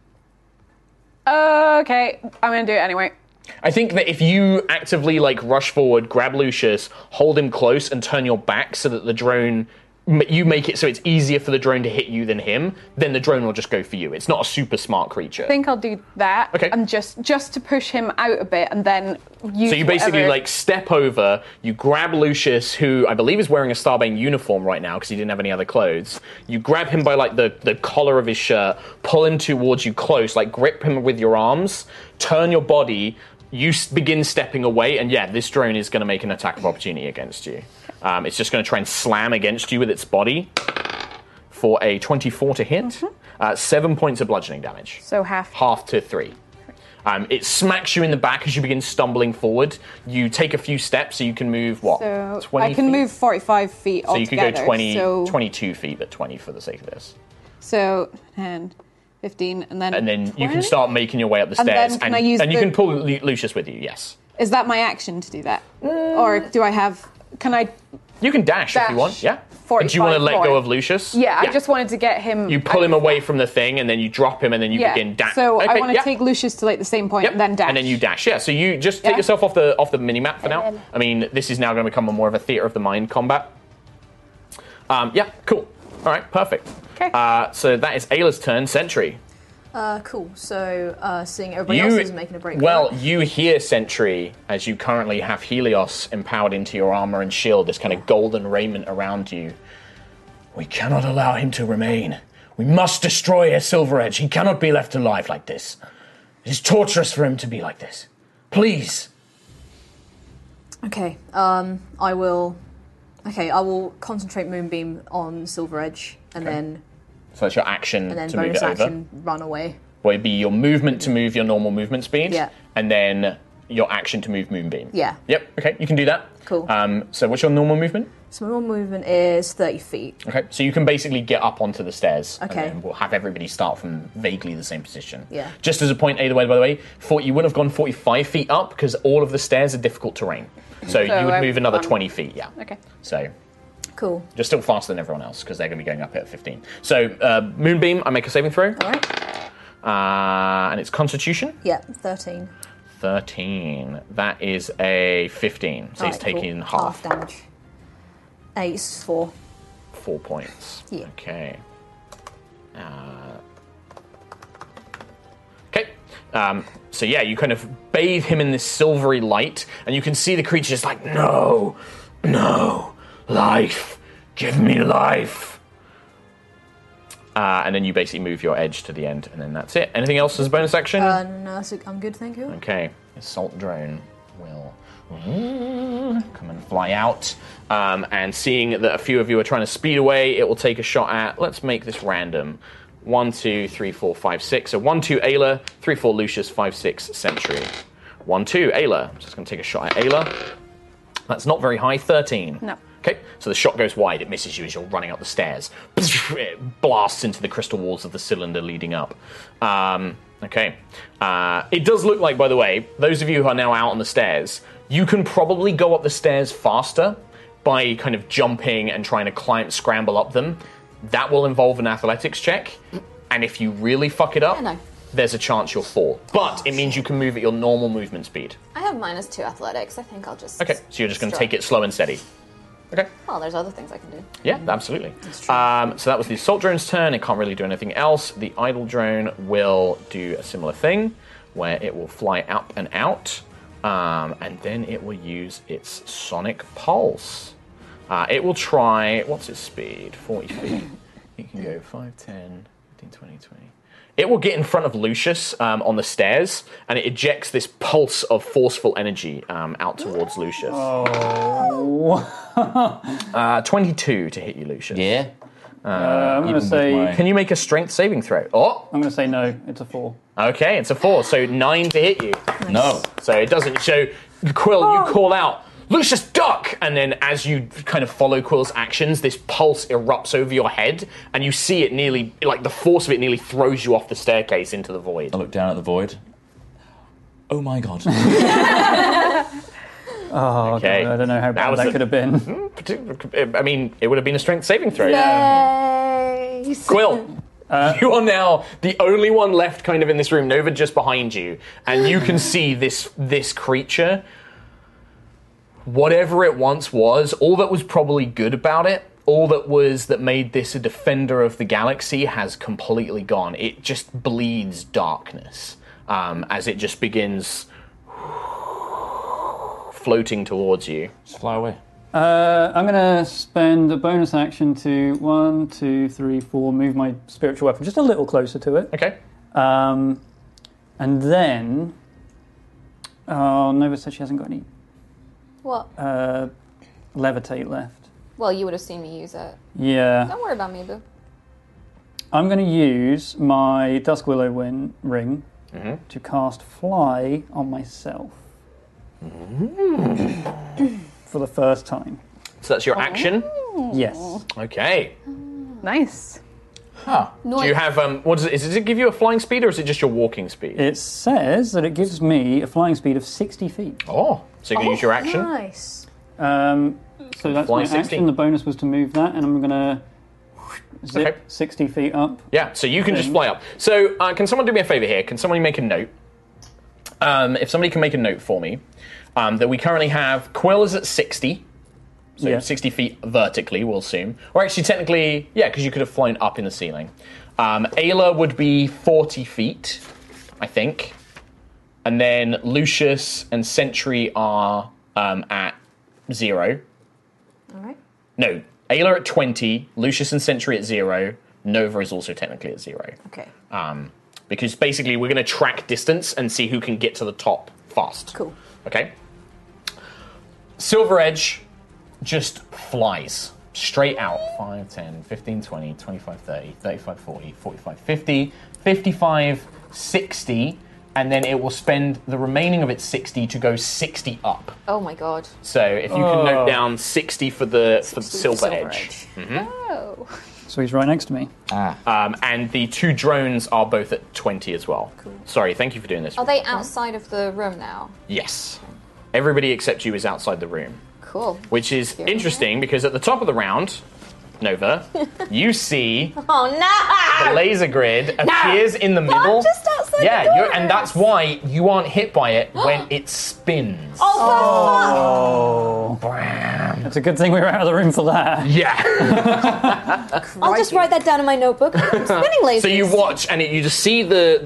Okay, I'm going to do it anyway. I think that if you actively rush forward, grab Lucius, hold him close, and turn your back so that the drone... You make it so it's easier for the drone to hit you than him, then the drone will just go for you. It's not a super smart creature. I think I'll do that. Okay. And just to push him out a bit and then use So you basically whatever- step over, you grab Lucius, who I believe is wearing a Starbane uniform right now because he didn't have any other clothes. You grab him by the collar of his shirt, pull him towards you close, grip him with your arms, turn your body, you begin stepping away, and yeah, this drone is going to make an attack of opportunity against you. It's just going to try and slam against you with its body for a 24 to hit. 7 points of bludgeoning damage. So half. Half to 3. It smacks you in the back as you begin stumbling forward. You take a few steps, so you can move, So 20 I can feet? move 45 feet So you altogether. could go 20, so 22 feet, but 20 for the sake of this. So 10, 15, and then. And then you 20? can start making your way up the And stairs, then can I use you the- can pull Lucius with you. Yes. Is that my action to do that, or do I have? Can I? You can dash if you want. Yeah. Do you want to let go of Lucius? Yeah, I just wanted to get him. You pull him away from the thing, and then you drop him, and then you begin dash. So I want to take Lucius to like the same point and then dash. And then you dash. Yeah. So you just take yourself off the mini map for now. I mean, this is now going to become more of a theater of the mind combat. Yeah. Cool. All right. Perfect. Okay. So that is Ayla's turn. Sentry. Cool. So, seeing everybody else is making a break. Well, you hear Sentry as you currently have Helios empowered into your armor and shield, this kind of golden raiment around you. We cannot allow him to remain. We must destroy a Silver Edge. He cannot be left alive like this. It is torturous for him to be like this. Please. Okay. I will concentrate Moonbeam on Silver Edge, and then. So that's your action And then to move bonus it over. action, run away. Well, it'd be your movement to move your normal movement speed. Yeah. And then your action to move Moonbeam. Yeah. Yep, okay, you can do that. Cool. So what's your normal movement? So my normal movement is 30 feet. Okay, so you can basically get up onto the stairs. Okay. And then we'll have everybody start from vaguely the same position. Yeah. Just as a point, either way, by the way, you wouldn't have gone 45 feet up because all of the stairs are difficult terrain. So you would move another 20 feet, yeah. Okay. So Cool. you're still faster than everyone else because they're going to be going up at 15. So Moonbeam, I make a saving throw. All right. And it's Constitution. Yeah, 13. 13. That is a 15. So he's Alright, taking cool. half. damage. 8 is 4. 4 points. Yeah. Okay. Okay. So yeah, you kind of bathe him in this silvery light, and you can see the creature just like, no, life, give me life. And then you basically move your edge to the end, and then that's it. Anything else as a bonus action? No, I'm good, thank you. Okay, assault drone will come and fly out. And seeing that a few of you are trying to speed away, it will take a shot at, let's make this random. 1, 2, 3, 4, 5, 6. So 1, 2, Ayla, 3, 4, Lucius, 5, 6, Sentry. 1, 2, Ayla. I'm just going to take a shot at Ayla. That's not very high, 13. No. Okay, so the shot goes wide. It misses you as you're running up the stairs. It blasts into the crystal walls of the cylinder leading up. Okay. It does look like, by the way, those of you who are now out on the stairs, you can probably go up the stairs faster by kind of jumping and trying to scramble up them. That will involve an athletics check. And if you really fuck it up, there's a chance you'll fall. But it means you can move at your normal movement speed. I have -2 athletics. I think I'll just. Okay, so you're just going to take it slow and steady. Okay. Well, there's other things I can do. Yeah, absolutely. So that was the assault drone's turn. It can't really do anything else. The idle drone will do a similar thing, where it will fly up and out, and then it will use its sonic pulse. It will try. What's its speed? 40 feet. It can go 5, 10, 15, 20, 20. It will get in front of Lucius on the stairs, and it ejects this pulse of forceful energy out towards Lucius. 22 to hit you, Lucius. Yeah. I'm going to say... Can you make a strength saving throw? Oh! I'm going to say no. It's a 4. Okay, it's a 4, so 9 to hit you. No. So it doesn't. So, Quill, you call out, Lucius, duck! And then as you kind of follow Quill's actions, this pulse erupts over your head, and you see it nearly, like the force of it nearly throws you off the staircase into the void. I look down at the void. Oh my god. Oh, Okay. God, I don't know how bad that could have been. I mean, it would have been a strength saving throw. Yay! Quill, you are now the only one left kind of in this room, Nova just behind you, and you can see this creature, whatever it once was, all that was probably good about it, all that made this a defender of the galaxy has completely gone. It just bleeds darkness as it just begins floating towards you. Just fly away. I'm going to spend a bonus action to 1, 2, 3, 4, move my spiritual weapon just a little closer to it. Okay. And then... Oh, Nova said she hasn't got any What? levitate left. Well, you would have seen me use it. Yeah. Don't worry about me, boo. I'm going to use my Dusk Willow ring to cast Fly on myself. For the first time. So that's your action? Yes. Okay. Nice. Huh. Do you have what does it give you a flying speed or is it just your walking speed? It says that it gives me a flying speed of 60 feet. Oh, so you can use your action. Nice. So that's my 60. action. The bonus was to move that, and I'm going to zip 60 feet up. Yeah, so you can just fly up. So can someone do me a favour here? Can somebody make a note? If somebody can make a note for me, that we currently have Quill is at 60. So 60 feet vertically, we'll assume. Or actually, technically, yeah, because you could have flown up in the ceiling. Ayla would be 40 feet, I think. And then Lucius and Sentry are at 0. All right. No, Ayla at 20, Lucius and Sentry at 0. Nova is also technically at 0. Okay. Because basically we're going to track distance and see who can get to the top fast. Cool. Okay? Silver Edge just flies straight out. 5, 10, 15, 20, 25, 30, 35, 40, 45, 50, 55, 60, and then it will spend the remaining of its 60 to go 60 up. Oh my god. So if you can note down 60 for the Silver Edge. Oh. So he's right next to me. And the 2 drones are both at 20 as well. Cool. Sorry, thank you for doing this. Are they outside of the room now? Yes. Everybody except you is outside the room. Cool. Which is interesting because at the top of the round, Nova, you see Oh no! the laser grid appears in the middle. Just outside yeah, the doors. and that's why you aren't hit by it when it spins. Oh, It's a good thing we were out of the room for that. Yeah. I'll just write that down in my notebook. I'm spinning lasers. So you watch, and you just see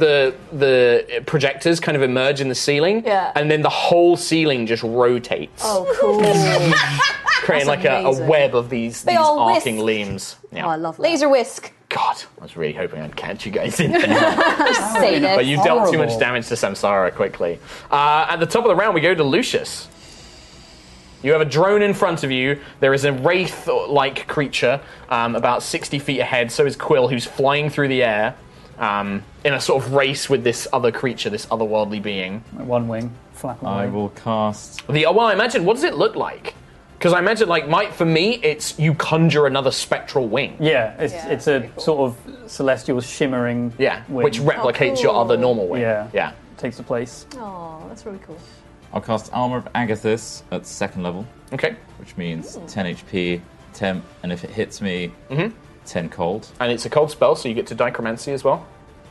the projectors kind of emerge in the ceiling, and then the whole ceiling just rotates. Oh, cool. Creating like a web of these all arcing whisk. limbs. Yeah. Oh, I love that. Laser whisk. God, I was really hoping I'd catch you guys in there. Say that. But you dealt too much damage to Samsara quickly. At the top of the round, we go to Lucius. You have a drone in front of you. There is a wraith-like creature about 60 feet ahead. So is Quill, who's flying through the air in a sort of race with this other creature, this otherworldly being. One wing, flap away. I will cast... Well, I imagine, what does it look like? Because I imagine, for me, it's you conjure another spectral wing. Yeah, it's a sort of celestial shimmering wing. Which replicates your other normal wing. Yeah. Takes the place. Oh, that's really cool. I'll cast Armor of Agathis at 2nd level. Okay. Which means 10 HP, temp, and if it hits me, 10 cold. And it's a cold spell, so you get to Dichromancy as well.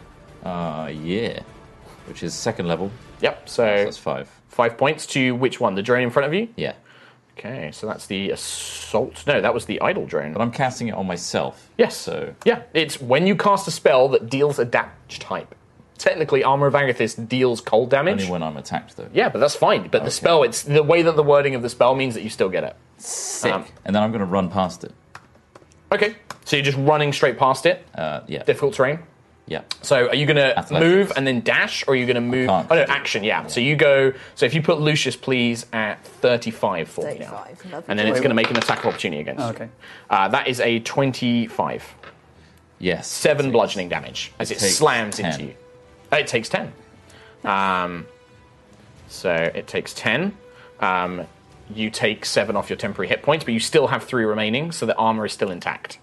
Yeah. Which is 2nd level. Yep, so that's 5. 5 points to which one? The drone in front of you? Yeah. Okay, so that's the assault. No, that was the idle drone. But I'm casting it on myself. Yes. So yeah, it's when you cast a spell that deals a damage type. Technically, Armor of Agathis deals cold damage. Only when I'm attacked, though. Yeah, but that's fine. But the spell, it's the way that the wording of the spell means that you still get it. Sick. And then I'm going to run past it. Okay, so you're just running straight past it? Yeah. Difficult terrain? Yeah. So are you going to move and then dash, or are you going to move? Oh, no, action, yeah. So you go, so if you put Lucius, please, at 35 for me now. And then it's going to make an attack of opportunity against you. Okay. That is a 25. Yes. 7 bludgeoning damage as it slams into you. It takes 10. So it takes 10. You take 7 off your temporary hit points, but you still have 3 remaining, so the armor is still intact.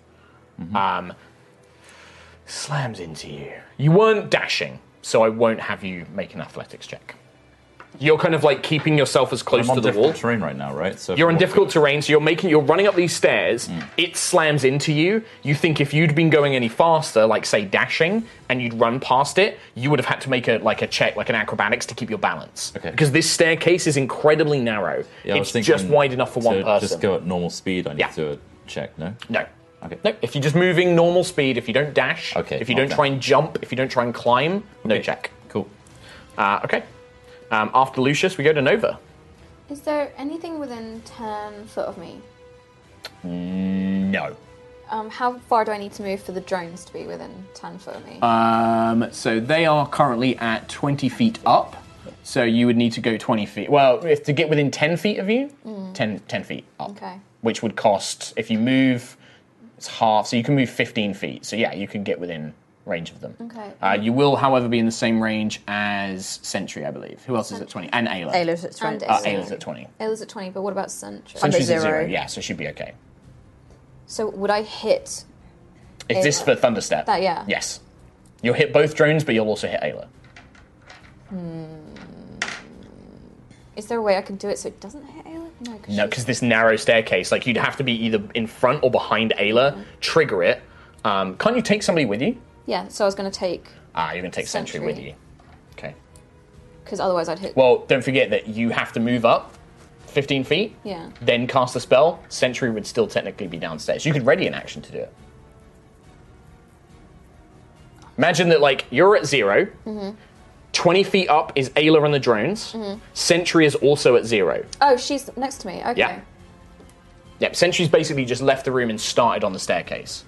Slams into you. You weren't dashing, so I won't have you make an athletics check. You're kind of like keeping yourself as close to the wall. I'm on difficult terrain right now, right? So you're on difficult terrain, so you're running up these stairs. It slams into you. You think if you'd been going any faster, like say dashing, and you'd run past it, you would have had to make a check, like an acrobatics, to keep your balance. Okay. Because this staircase is incredibly narrow. Yeah, it's just wide enough for one person. Just go at normal speed. I need to do a check. No. No. Okay. No, if you're just moving normal speed, if you don't dash, if you don't try and jump, if you don't try and climb, no check. Cool. Okay. After Lucius, we go to Nova. Is there anything within 10 foot of me? No. How far do I need to move for the drones to be within 10 foot of me? So they are currently at 20 feet up. So you would need to go 20 feet. Well, if to get within 10 feet of you, 10 feet up. Okay. Which would cost, if you move, it's half. So you can move 15 feet. So yeah, you can get within range of them. Okay. You will, however, be in the same range as Sentry, I believe. Who else is at 20? And Ayla. Ayla's at 20. Ayla's at 20. Ayla's at 20, but what about Sentry? Sentry's at 0, yeah, so she'd be okay. So would I hit Is this for Thunderstep? That, yeah. Yes. You'll hit both drones, but you'll also hit Ayla. Is there a way I can do it so it doesn't hit Ayla? No, because this narrow staircase, like you'd have to be either in front or behind Ayla, trigger it. Can't you take somebody with you? Yeah, so I was going to take... You're going to take Sentry with you. Okay. Because otherwise I'd hit... Well, don't forget that you have to move up 15 feet, Yeah. then cast the spell. Sentry would still technically be downstairs. You could ready an action to do it. Imagine that, like, you're at 0. 20 feet up is Ayla and the drones. Sentry is also at 0. Oh, she's next to me. Okay. Yeah. Yep, Sentry's basically just left the room and started on the staircase.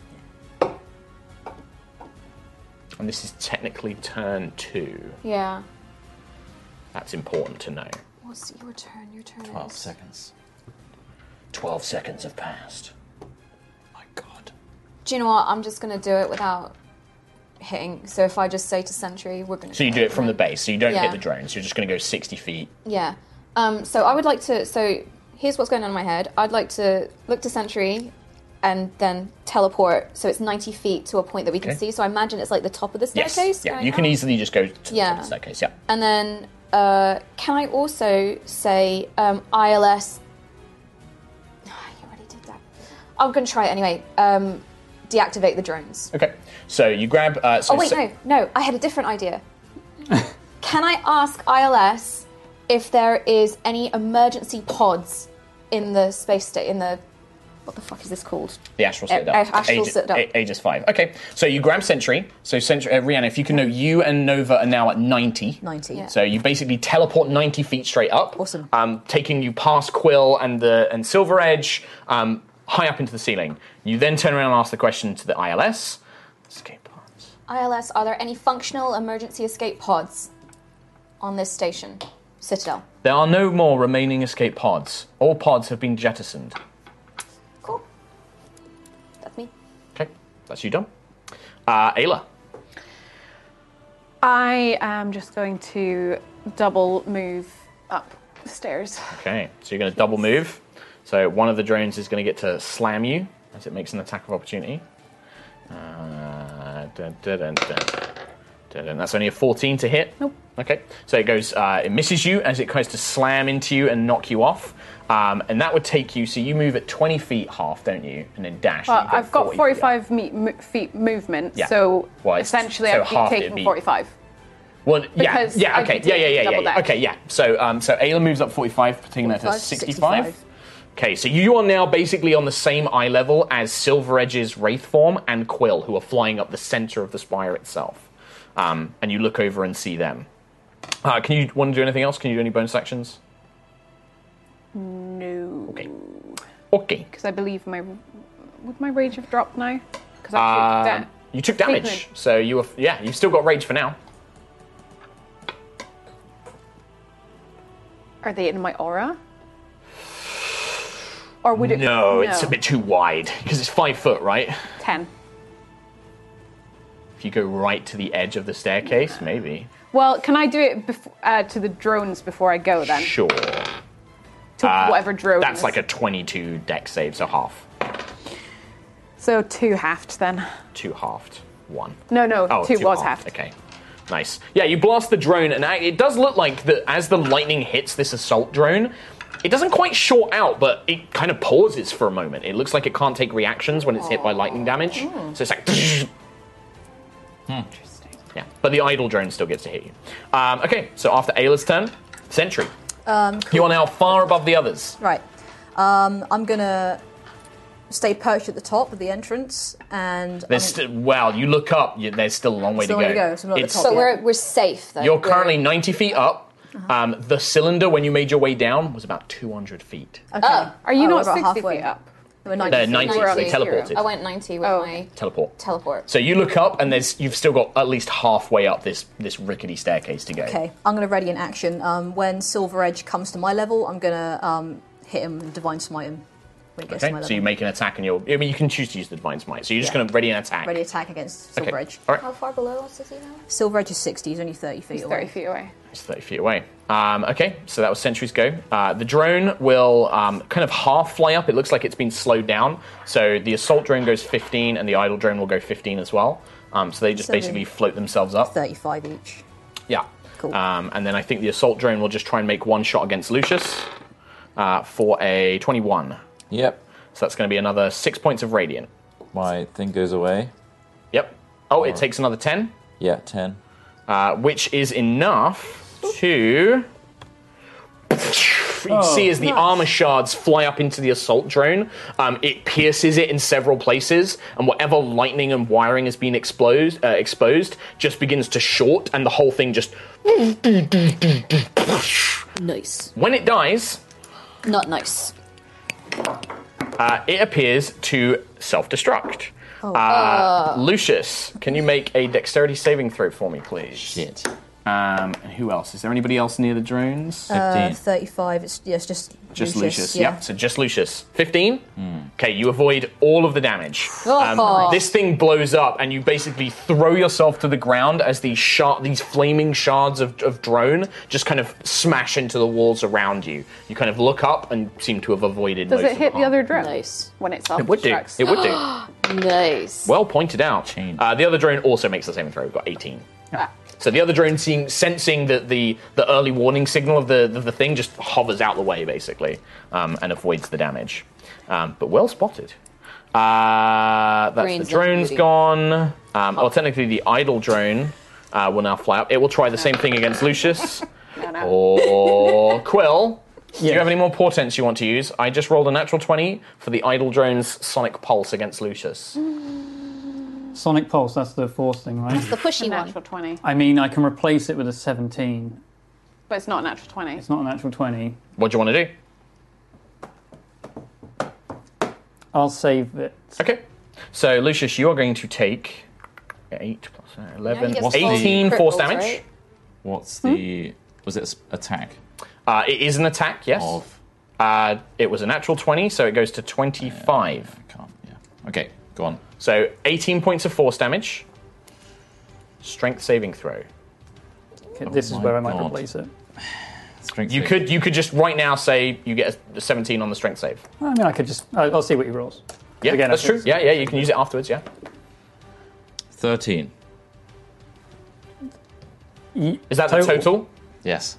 And this is technically turn 2. Yeah. That's important to know. What's your turn? Your turn 12 is... seconds. 12 seconds have passed. Do you know what? I'm just going to do it without hitting. So if I just say to Sentry, we're going to... So you do it from the base, so you don't Yeah. hit the drones. You're just going to go 60 feet. Yeah. So I would like to... So here's what's going on in my head. I'd like to look to Sentry and then teleport so it's 90 feet to a point that we can Okay. see. So I imagine it's like the top of the Yes. staircase. Yeah, going you can up. easily just go to the top Yeah. of the staircase, yeah. And then can I also say ILS... You already did that. I'm going to try it anyway. Deactivate the drones. Okay. So you grab... No. I had a different idea. Can I ask ILS if there is any emergency pods in the space state, in the... What the fuck is this called? The Astral Citadel. Astral Citadel. Aegis 5. Okay, so you grab Sentry. So Sentry, Rhianna, if you can note, you and Nova are now at 90. 90. Yeah. So you basically teleport 90 feet straight up. Awesome. Taking you past Quill and Silver Edge, high up into the ceiling. You then turn around and ask the question to the ILS. Escape pods. ILS, are there any functional emergency escape pods on this station? Citadel. There are no more remaining escape pods. All pods have been jettisoned. Cool. That's me. Okay, that's you done. Ayla. I am just going to double move up the stairs. Okay, so you're going to double move. So one of the drones is going to get to slam you as it makes an attack of opportunity. That's only a 14 to hit. Nope. Okay, so it goes. It misses you as it tries to slam into you and knock you off. And that would take you. So you move at 20 feet half, don't you? And then dash. Well, and you go I've got 40 45 feet movement, Yeah. so Well, it's- essentially so I'd half be it'd taking be- 45. Well, yeah, Because yeah, I'd be okay, taking double dash. okay, yeah. So Ayla moves up 45, taking that to 45, 65. Okay, so you are now basically on the same eye level as Silver Edge's Wraith form and Quill, who are flying up the center of the spire itself. And you look over and see them. Can you want to do anything else? Can you do any bonus actions? No. Okay. Okay. Because I believe would my rage have dropped now? Because I took You took damage, so you were you've still got rage for now. Are they in my aura? Or would it? No, it's a bit too wide because it's 5 foot, right? 10. If you go right to the edge of the staircase, maybe. Well, can I do it to the drones before I go then? Sure. To whatever drone. That's is. like a 22 dex save, so half. So 2 halved then. 2 halved. 1. No, 2 2 was halved. Okay. Nice. Yeah, you blast the drone, and it does look like that as the lightning hits this assault drone, it doesn't quite short out, but it kind of pauses for a moment. It looks like it can't take reactions when it's hit by lightning damage. So it's like... Interesting. Yeah, but the idle drone still gets to hit you. Okay, so after Ayla's turn, Sentry. Cool. You are now far above the others. Right. I'm going to stay perched at the top of the entrance, and... you look up, there's still a long way to go. So I'm not at the top So yet. we're safe, though. You're currently 90 feet up. The cylinder, when you made your way down, was about 200 feet. Okay. Are you we're not about 60 halfway. feet up? We're 90 They're feet. 90, We're they at teleported. I went 90 with my Teleport. teleport. So you look up, and you've still got at least halfway up this rickety staircase to go. Okay, I'm going to ready an action. When Silver Edge comes to my level, I'm going to hit him and Divine Smite him. when it gets to my Okay, level. so you make an attack and you can choose to use the Divine Smite. So you're just going to ready an attack. Ready attack against Silver Edge. All right. How far below us is he now? Silver Edge is 60, he's only 30 feet away. 30 feet away. It's 30 feet away. Okay, so that was Sentry's go. The drone will kind of half fly up. It looks like it's been slowed down. So the assault drone goes 15 and the idle drone will go 15 as well. So they just basically float themselves up. 35 each. Yeah. Cool. And then I think the assault drone will just try and make one shot against Lucius for a 21. Yep. So that's going to be another 6 points of radiant. My thing goes away. Yep. Oh, it takes another 10. Yeah, 10. Which is enough to... You see as the armor shards fly up into the assault drone, it pierces it in several places, and whatever lightning and wiring has been exposed just begins to short, and the whole thing just... Nice. When it dies... Not nice. It appears to self-destruct. Lucius, can you make a dexterity saving throw for me, please? Shit. Who else? Is there anybody else near the drones? 35, it's just Lucius. Yeah. So just Lucius. 15? Okay, you avoid all of the damage. Oh. This thing blows up, and you basically throw yourself to the ground as these flaming shards of drone just kind of smash into the walls around you. You kind of look up and seem to have avoided Does most it of hit the the harm. other drone? Nice. When it It would do. self-destructs? It would do. Nice. Well pointed out. The other drone also makes the saving throw. Got 18. So the other drone, sensing that the early warning signal of the thing, just hovers out the way, basically, and avoids the damage. But well spotted. That's Brains the drone's beauty. gone. Technically, the idle drone will now fly up. It will try the same thing against Lucius. Or Quill. Do you have any more portents you want to use? I just rolled a natural 20 for the idle drone's Sonic Pulse against Lucius. Sonic Pulse, that's the force thing, right? That's the pushy one. Natural 20. I mean, I can replace it with a 17. But it's not a natural 20. It's not a natural 20. What do you want to do? I'll save it. Okay. So, Lucius, you are going to take 8 plus 11, Yeah, he gets 18 crit force rolls, damage. right? What's the... Was it attack? It is an attack, yes. It was a natural 20, so it goes to 25. I can't, yeah. Okay, go on. So 18 points of force damage. Strength saving throw. Okay, this is my where I might God. replace it. Strength You save. could just right now say you get a 17 on the strength save. I mean, I could just... I'll see what he rolls. Yeah, Again, that's I true. think- Yeah, you can use it afterwards, yeah. 13. Is that the total? Yes.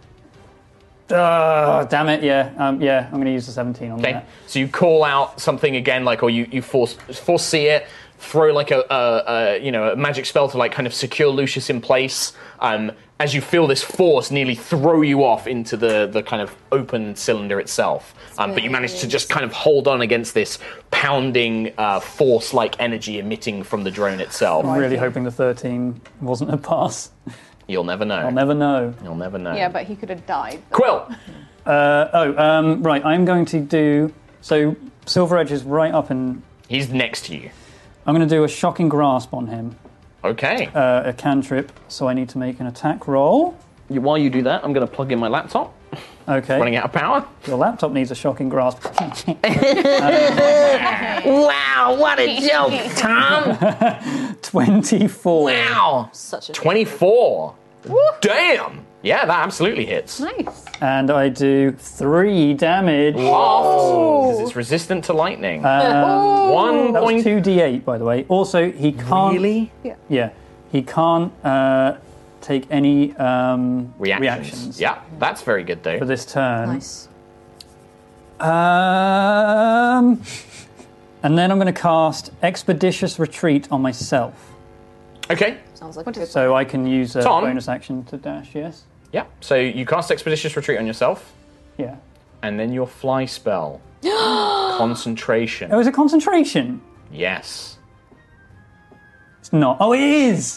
Damn it, yeah. I'm going to use the 17 on Okay. that. So you call out something again, like, or you foresee it, throw like a magic spell to like kind of secure Lucius in place. As you feel this force nearly throw you off into the kind of open cylinder itself, but you manage to just kind of hold on against this pounding force-like energy emitting from the drone itself. I'm really hoping the 13 wasn't a pass. You'll never know. I'll never know. You'll never know. Yeah, but he could have died. Quill. Right. I'm going to do... So, Silver Edge is right up and... He's next to you. I'm going to do a Shocking Grasp on him. Okay. A cantrip, so I need to make an attack roll. While you do that, I'm going to plug in my laptop. Okay. Running out of power. Your laptop needs a Shocking Grasp. Wow, what a joke, Tom. 24. Wow. Such a 24. Damn. Yeah, that absolutely hits. Nice. And I do 3 damage. Halved, because it's resistant to lightning. 1 That was point. 2d8, by the way. Also, he can't... Really? Yeah. He can't take any Reactions. Yeah, that's very good, though. for this turn. Nice. And then I'm going to cast Expeditious Retreat on myself. Okay. Sounds like a good So I can use a Tom? bonus action to dash, yes? Yeah. So you cast Expeditious Retreat on yourself, Yeah. and then your fly spell. Concentration. Oh, is it concentration? Yes. It's not. Oh, it is!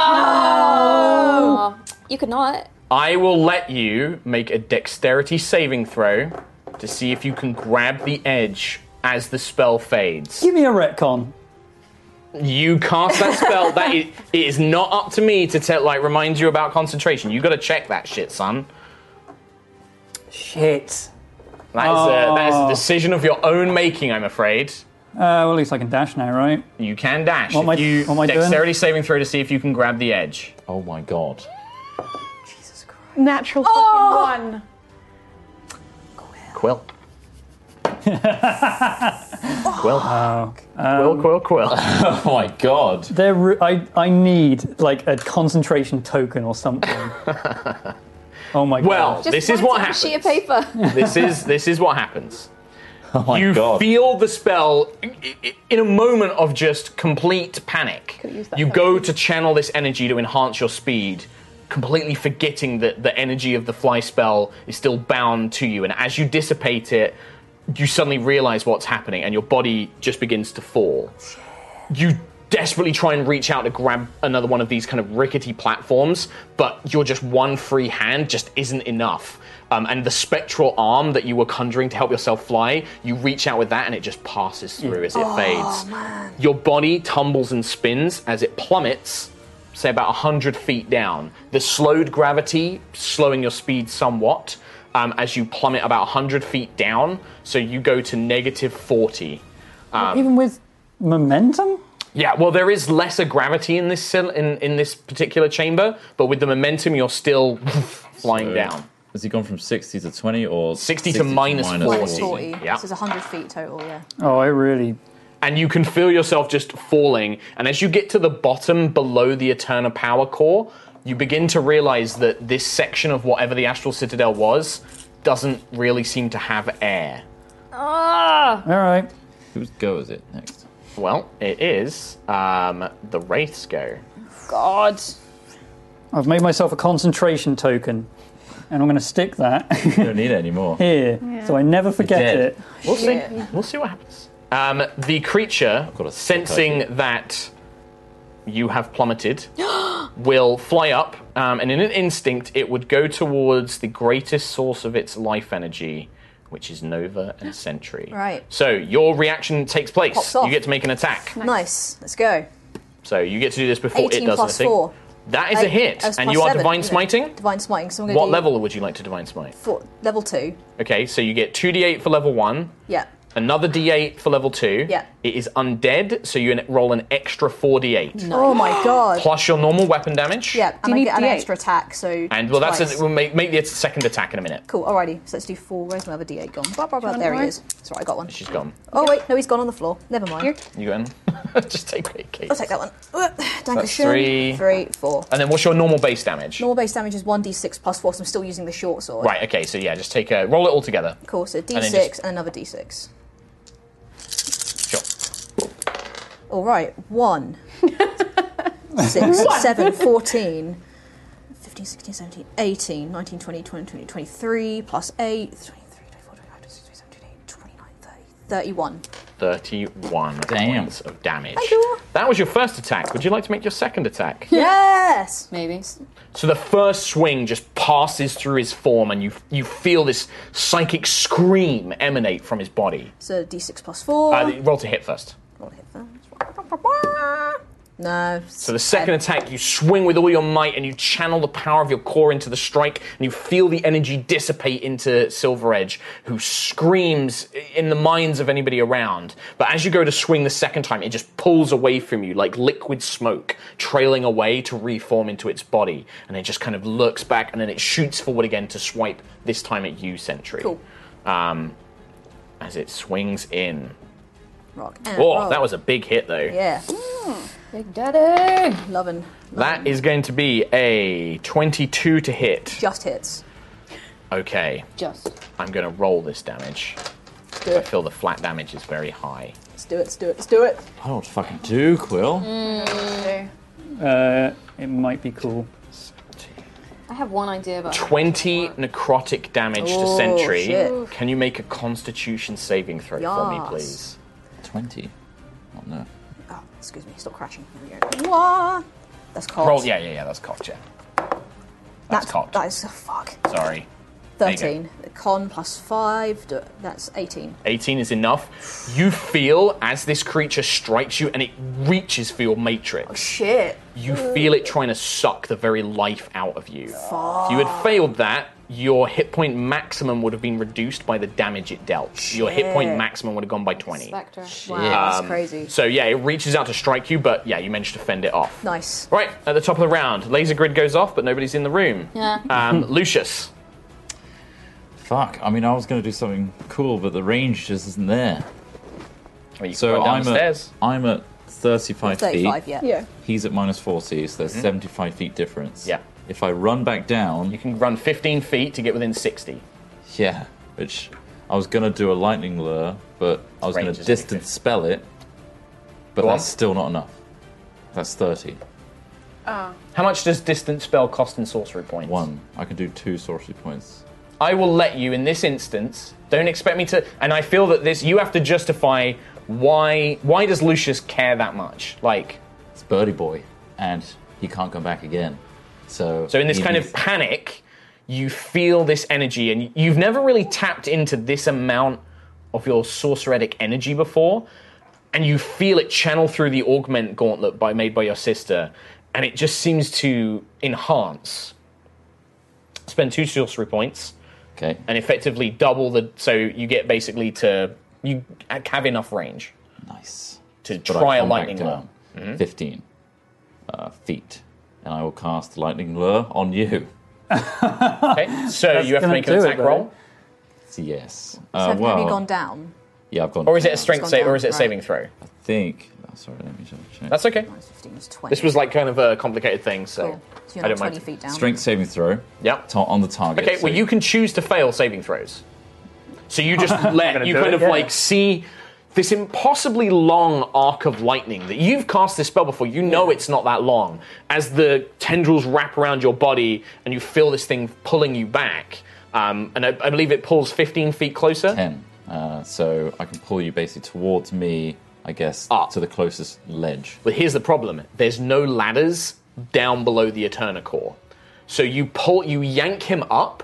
You could not. I will let you make a dexterity saving throw to see if you can grab the edge as the spell fades. Give me a retcon. You cast that spell. It is not up to me to remind you about concentration. You got to check that shit, son. Shit. That is a decision of your own making, I'm afraid. Well, at least I can dash now, right? You can dash. What am I doing? Dexterity saving throw to see if you can grab the edge. Oh my god. Natural fucking one. Quill. Quill. Quill. Oh my god. I need like a concentration token or something. Oh my god. Well, this is what happens. Sheet of paper. This is what happens. Oh my You god. feel the spell in a moment of just complete panic. You go to channel this energy to enhance your speed, completely forgetting that the energy of the fly spell is still bound to you. And as you dissipate it, you suddenly realize what's happening and your body just begins to fall. You desperately try and reach out to grab another one of these kind of rickety platforms, but your just one free hand just isn't enough. And the spectral arm that you were conjuring to help yourself fly, you reach out with that and it just passes through as it fades. Man. Your body tumbles and spins as it plummets, say about 100 feet down. The slowed gravity slowing your speed somewhat as you plummet about 100 feet down, so you go to negative 40. Even with momentum? Yeah, well, there is lesser gravity in this in this particular chamber, but with the momentum, you're still flying down. Has he gone from 60 to 20 or 60 to minus 40. 40? Yeah. This is 100 feet total, yeah. Oh, I really... And you can feel yourself just falling, and as you get to the bottom below the Eterna power core, you begin to realize that this section of whatever the Astral Citadel was doesn't really seem to have air. All right. Whose go is it next? Well, it is the Wraith's go. God. I've made myself a concentration token, and I'm going to stick that You don't need it anymore. here, so I never forget dead. it. We'll see. We'll see what happens. The creature, got a sensing that you have plummeted, will fly up, and in an instinct, it would go towards the greatest source of its life energy, which is Nova and Sentry. Right. So your reaction takes place. Pops off. You get to make an attack. Nice. Let's go. So you get to do this before 18 it does plus anything. 4. That is a hit, That's and plus you are 7, Divine isn't it? Smiting. Divine Smiting. So I'm gonna What do level would you like to Divine Smite? level 2. Okay, so you get 2d8 for level 1. Yeah. Another d8 for level 2. Yeah. It is undead, so you roll an extra 4d8. Oh my god. Plus your normal weapon damage. Yeah, and I need get an D8? extra attack, so. And well, twice. we'll make the second attack in a minute. Cool, alrighty. So let's do 4. Where's my other D8 gone? Blah, blah, blah. There he is. That's right, I got one. She's gone. Oh wait, no, he's gone on the floor. Never mind. You go in. Just take it, Kate. I'll take that one. That's Dankeschön. 3, 4. And then what's your normal base damage? Normal base damage is 1d6 plus 4, so I'm still using the short sword. Right. Okay. So yeah, just roll it all together. Cool, so then d6 just- and another d6. Sure. Alright, 1. 6, 7, 14. 15, 16, 17, 18, 19, 20, 21, 23, plus 8, 23, 24, 25, 26, 27, 28, 29, 30, 31. 31 Damn. points of damage. Thank you. That was your first attack. Would you like to make your second attack? Yes! Maybe. So the first swing just passes through his form, and you feel this psychic scream emanate from his body. So d6 plus 4. Roll to hit first. Roll hit first. No. So the second attack, you swing with all your might, and you channel the power of your core into the strike, and you feel the energy dissipate into Silver Edge, who screams in the minds of anybody around. But as you go to swing the second time, it just pulls away from you like liquid smoke, trailing away to reform into its body. And it just kind of looks back, and then it shoots forward again to swipe, this time at you, Sentry. Cool. As it swings in. Rock and Oh, roll. that was a big hit, though. Yeah. Big Daddy. Loving. That is going to be a 22 to hit. Just hits. Okay. Just. I'm going to roll this damage. do I it. feel the flat damage is very high. Let's do it, let's do it, let's do it. I don't know what to fucking do, Quill. It might be cool. I have one idea about 20 necrotic damage to Oh, Sentry. shit. Can you make a Constitution saving throw for me, Yes. please? 20. Oh no. Oh, excuse me, stop crashing. There we go. What? That's cocked. Roll. Yeah. That's cocked. Yeah. That's cocked. That is, fuck. Sorry. There you go. 13. Con plus 5, that's 18. 18 is enough. You feel as this creature strikes you and it reaches for your matrix. Shit. You feel it trying to suck the very life out of you. If you had failed that, your hit point maximum would have been reduced by the damage it dealt. Your hit point maximum would have gone by 20. Spectre. Wow, that's crazy. So yeah, it reaches out to strike you, but yeah, you managed to fend it off. Nice. Right, at the top of the round, laser grid goes off, but nobody's in the room. Yeah. Lucius. Fuck. I mean, I was going to do something cool, but the range just isn't there. Well, you can So run down the stairs. I'm at 35 35, feet. yeah. Yeah. He's at minus 40, so there's 75 feet difference. Yeah. If I run back down, You can run 15 feet to get within 60. yeah, which I was going to do a lightning lure, but I was going Range to is distance spell it, but Go on. that's still not enough. That's 30. How much does distance spell cost in sorcery points? 1. I can do 2 sorcery points. I will let you in this instance. Don't expect me to. And I feel that this, you have to justify why does Lucius care that much? Like, It's Birdie Boy, and he can't come back again. So in this he kind of needs- panic, you feel this energy, and you've never really tapped into this amount of your sorceretic energy before, and you feel it channel through the augment gauntlet made by your sister, and it just seems to enhance. Spend 2 sorcery points, Okay. and effectively double the. So you get basically you have enough range Nice. to But I try a come back lightning down lure. 15 feet, and I will cast lightning lure on you. Okay, so you have to gonna make an do it, attack though. roll, So yes. So have well, you gone down? yeah, I've gone. or is it a down. strength gone save, or down, is it a right. saving throw? I think. Oh, sorry, let me just check. That's okay. Minus 15 is 20. This was like kind of a complicated thing, so Cool. So you're I not don't 20 mind. feet down. Strength saving throw. Yep. On the target. Okay, so well you can choose to fail saving throws. So you just let you do kind it, of yeah. like see this impossibly long arc of lightning that you've cast this spell before. You know it's not that long. As the tendrils wrap around your body and you feel this thing pulling you back, and I believe it pulls 15 feet closer. 10. So I can pull you basically towards me, I guess, to the closest ledge. But here's the problem: there's no ladders down below the Eterna core. So you yank him up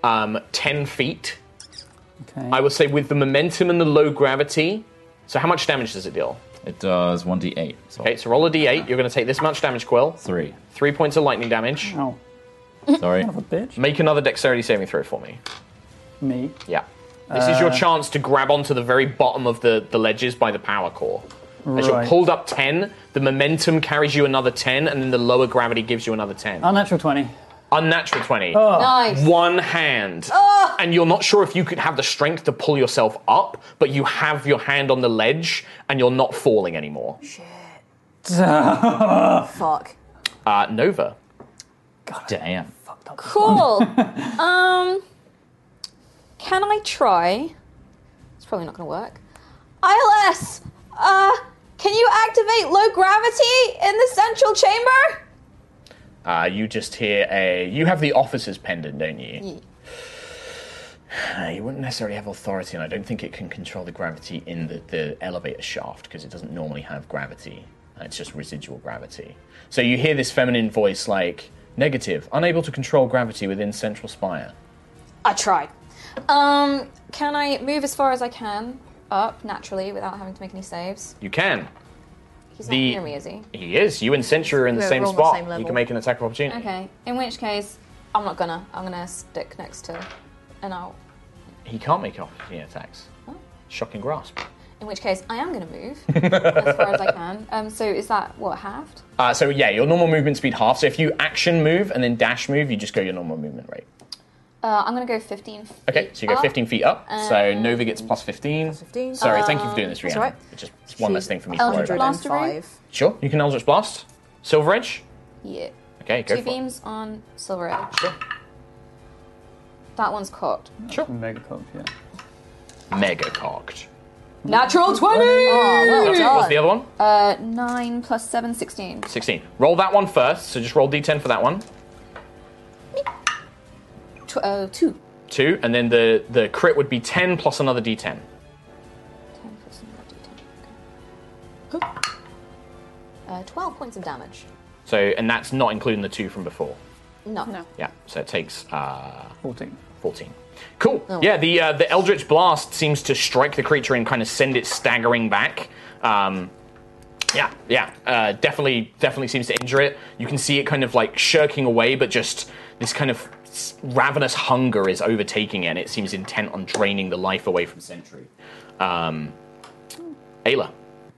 10 feet. Okay. I would say with the momentum and the low gravity. So how much damage does it deal? It does 1d8. So Okay, so roll a d8. You're going to take this much damage, Quill. 3. 3 points of lightning damage. Oh, Sorry. son of a bitch. Make another dexterity saving throw for me. Me. Yeah. This is your chance to grab onto the very bottom of the ledges by the power core. As you're Right. pulled up 10, the momentum carries you another 10, and then the lower gravity gives you another 10. Unnatural 20. Unnatural 20. Nice. One hand. And you're not sure if you could have the strength to pull yourself up, but you have your hand on the ledge, and you're not falling anymore. Fuck. Nova. Damn. Cool. Can I try? It's probably not going to work. ILS, can you activate low gravity in the central chamber? You just hear you have the officer's pendant, don't you? You wouldn't necessarily have authority, and I don't think it can control the gravity in the elevator shaft, because it doesn't normally have gravity. It's just residual gravity. So you hear this feminine voice like, negative, unable to control gravity within central spire. I tried. Can I move as far as I can up naturally without having to make any saves? You can. He's not near me, is he? He is. You and Sentry are in the We're same on the spot. same level. You can make an attack of opportunity. Okay. In which case, I'm not gonna. I'm gonna stick next to, and I'll. He can't make opportunity attacks. Oh. Shocking grasp. In which case, I am gonna move as far as I can. So is that what, halved? So yeah, your normal movement speed half. So if you action move and then dash move, you just go your normal movement rate. I'm gonna go 15 feet Okay, so you go up. 15 feet up. So Nova gets plus 15. 15. Sorry, thank you for doing this, That's Rihanna. all right. It's just it's one less thing for me to worry Eldritch about. Blast. Blaster 105. Sure, you can Eldritch Blast. Silver Edge? Yeah. Okay, go 2 for it. beams on Silver Edge. Sure. That one's cocked. Mega cocked, yeah. Mega cocked. Natural 20! Oh, well What's done. the other one? 9 plus 7, 16. 16. Roll that one first, so just roll d10 for that one. 2. 2, and then the crit would be 10 plus another d10. 10 plus another d10. 12 points of damage. So, and that's not including the 2 from before. No. Yeah, so it takes 14. 14. Cool. Oh. Yeah, the Eldritch Blast seems to strike the creature and kind of send it staggering back. Definitely seems to injure it. You can see it kind of like shirking away, but just this kind of ravenous hunger is overtaking it, and it seems intent on draining the life away from Sentry. Ayla.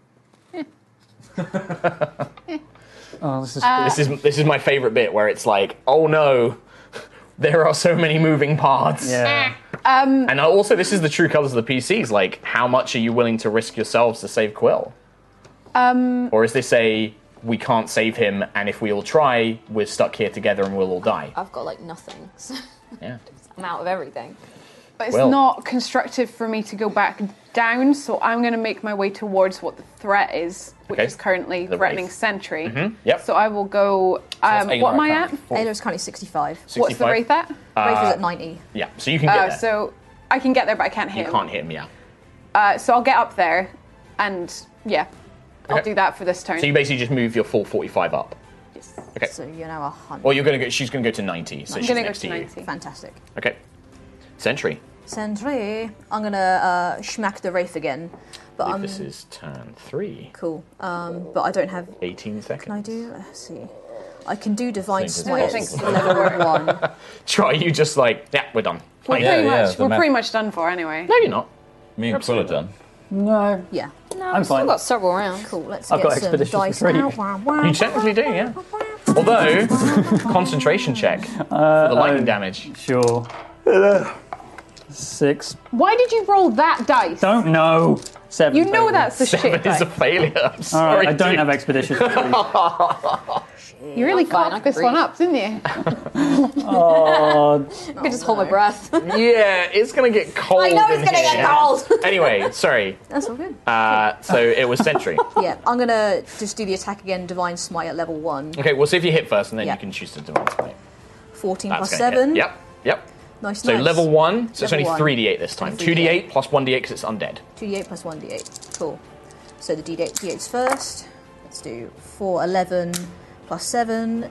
Oh, this is This is my favorite bit where it's like, oh no, there are so many moving parts. Yeah. And also, this is the true colors of the PCs. Like, how much are you willing to risk yourselves to save Quill? Or is this we can't save him, and if we all try, we're stuck here together and we'll all die? I've got like nothing. So Yeah. I'm out of everything. But it's Well. not constructive for me to go back down, so I'm going to make my way towards what the threat is, which Okay. is currently The threatening Wraith. Sentry. Yep. So I will go. that's Ayla What am I at? currently. Ayla's currently 65. What's the 65? Wraith at? Wraith is at 90. Yeah, so you can get there. So I can get there, but I can't you hit him. can't hit him, yeah. So I'll get up there, and yeah, I'll Okay. do that for this turn. So you basically just move your full 45 up. Yes. Okay. So you're now 100. Well, she's going to go to 90, so I'm she's going to go next to to you. 90. Fantastic. Okay. Sentry. Sentry. I'm going to schmack the Wraith again. But I I'm... believe this is turn 3. Cool. But I don't have... 18 seconds. Can I do... Let's see. I can do Divine Think it's Smite possible. level 1. Try you just like, yeah, we're done. We're Like, pretty much done for anyway. No, you're not. Me and Quill are done. no. Yeah. No, I'm I've still fine. got several rounds. Cool. Let's I've get got some Expeditious dice Retreat. out. Wow, wow, You technically do, yeah. Although, concentration check for the lightning damage. Sure. 6. Why did you roll that dice? Don't know. 7. You know that's a 7 shit is a dice. failure. I'm All sorry. right, I don't dude. have expeditious. Retreat. You really fine, I cocked can this one breathe. up, didn't you? Oh, I could just hold my breath. Yeah, it's going to get cold. I know it's in gonna here. get cold. Anyway, sorry. That's all good. So it was Sentry. Yeah, I'm going to just do the attack again, Divine Smite at level 1. Okay, we'll see if you hit first, and then Yeah. you can choose to Divine Smite. 14 That's plus gonna 7. hit. Yep. Nice, So nice. level 1, so it's Level only 1. 3d8 this time. 3d8. 2d8 plus 1d8 because it's undead. 2d8 plus 1d8. Cool. So the d8's first. Let's do 4, 11 plus 7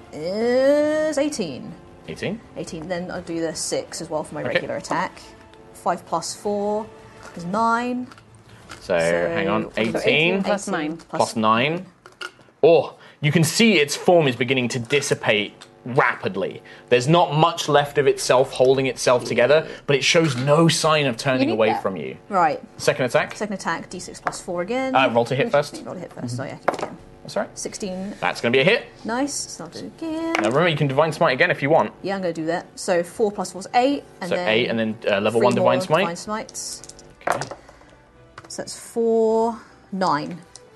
is 18. 18. 18. Then I'll do the 6 as well for my Okay. regular attack. 5 plus 4 is 9. So hang on, So 18 plus 9. plus 9. Oh, you can see its form is beginning to dissipate rapidly. There's not much left of itself holding itself together, but it shows no sign of turning need away that. from you. Right. Second attack. Second attack, d6 plus 4 again. Roll to hit first. Roll to hit first. Oh yeah, keep again. That's all right. 16. That's going to be a hit. Nice. So I'll do it again. Now remember, you can Divine Smite again if you want. Yeah, I'm going to do that. So 4 plus 4 is 8. And So then 8, and then level 3 1 Divine more Smite. Divine Smites. Okay. So that's 4, 9.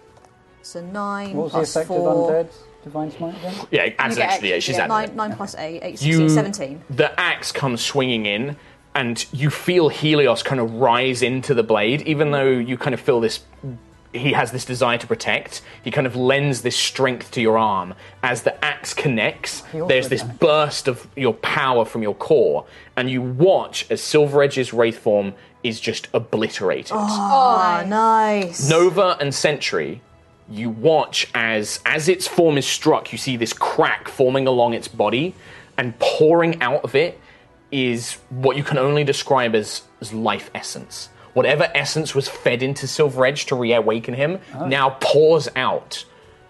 So 9 what was the plus effect 4. of undead? Divine Smite again? Yeah, it adds an get extra d8. She's extra, added it. 9 plus 8, 8, 16, 17. The axe comes swinging in, and you feel Helios kind of rise into the blade, even though you kind of feel this. He has this desire to protect. He kind of lends this strength to your arm. As the axe connects, also there's this attacks. burst of your power from your core, and you watch as Silver Edge's wraith form is just obliterated. Oh, nice. Nova and Sentry, you watch as its form is struck, you see this crack forming along its body, and pouring out of it is what you can only describe as life essence. Whatever essence was fed into Silver Edge to reawaken him now pours out.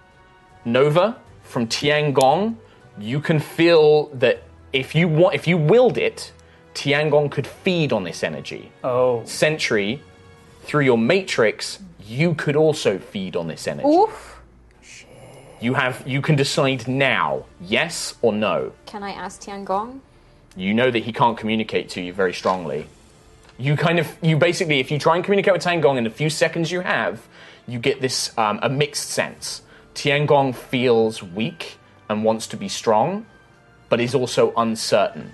Nova, from Tiangong, you can feel that if you willed it, Tiangong could feed on this energy. Oh. Sentry, through your matrix, you could also feed on this energy. Oof. You can decide now, yes or no. Can I ask Tiangong? You know that he can't communicate to you very strongly. You basically, if you try and communicate with Tiangong in the few seconds you have, you get this, a mixed sense. Tiangong feels weak and wants to be strong, but is also uncertain.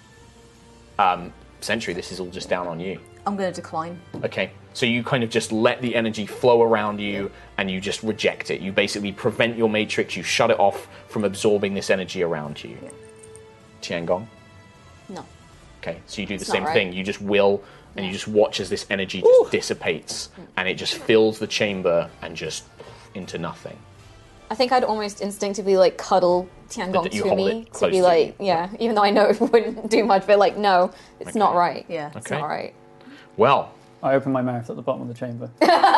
Sentry, this is all just down on you. I'm going to decline. Okay, so you kind of just let the energy flow around you, and you just reject it. You basically prevent your matrix, you shut it off from absorbing this energy around you. Yeah. Tiangong? No. Okay, so you do the It's same not right. thing. You just will, and you just watch as this energy just dissipates, and it just fills the chamber and just into nothing. I think I'd almost instinctively like cuddle Tiangong But you to hold me it to close be to like, you. yeah, even though I know it wouldn't do much, but like, no, it's not right. Yeah. It's Okay. not right. Well, I open my mouth at the bottom of the chamber.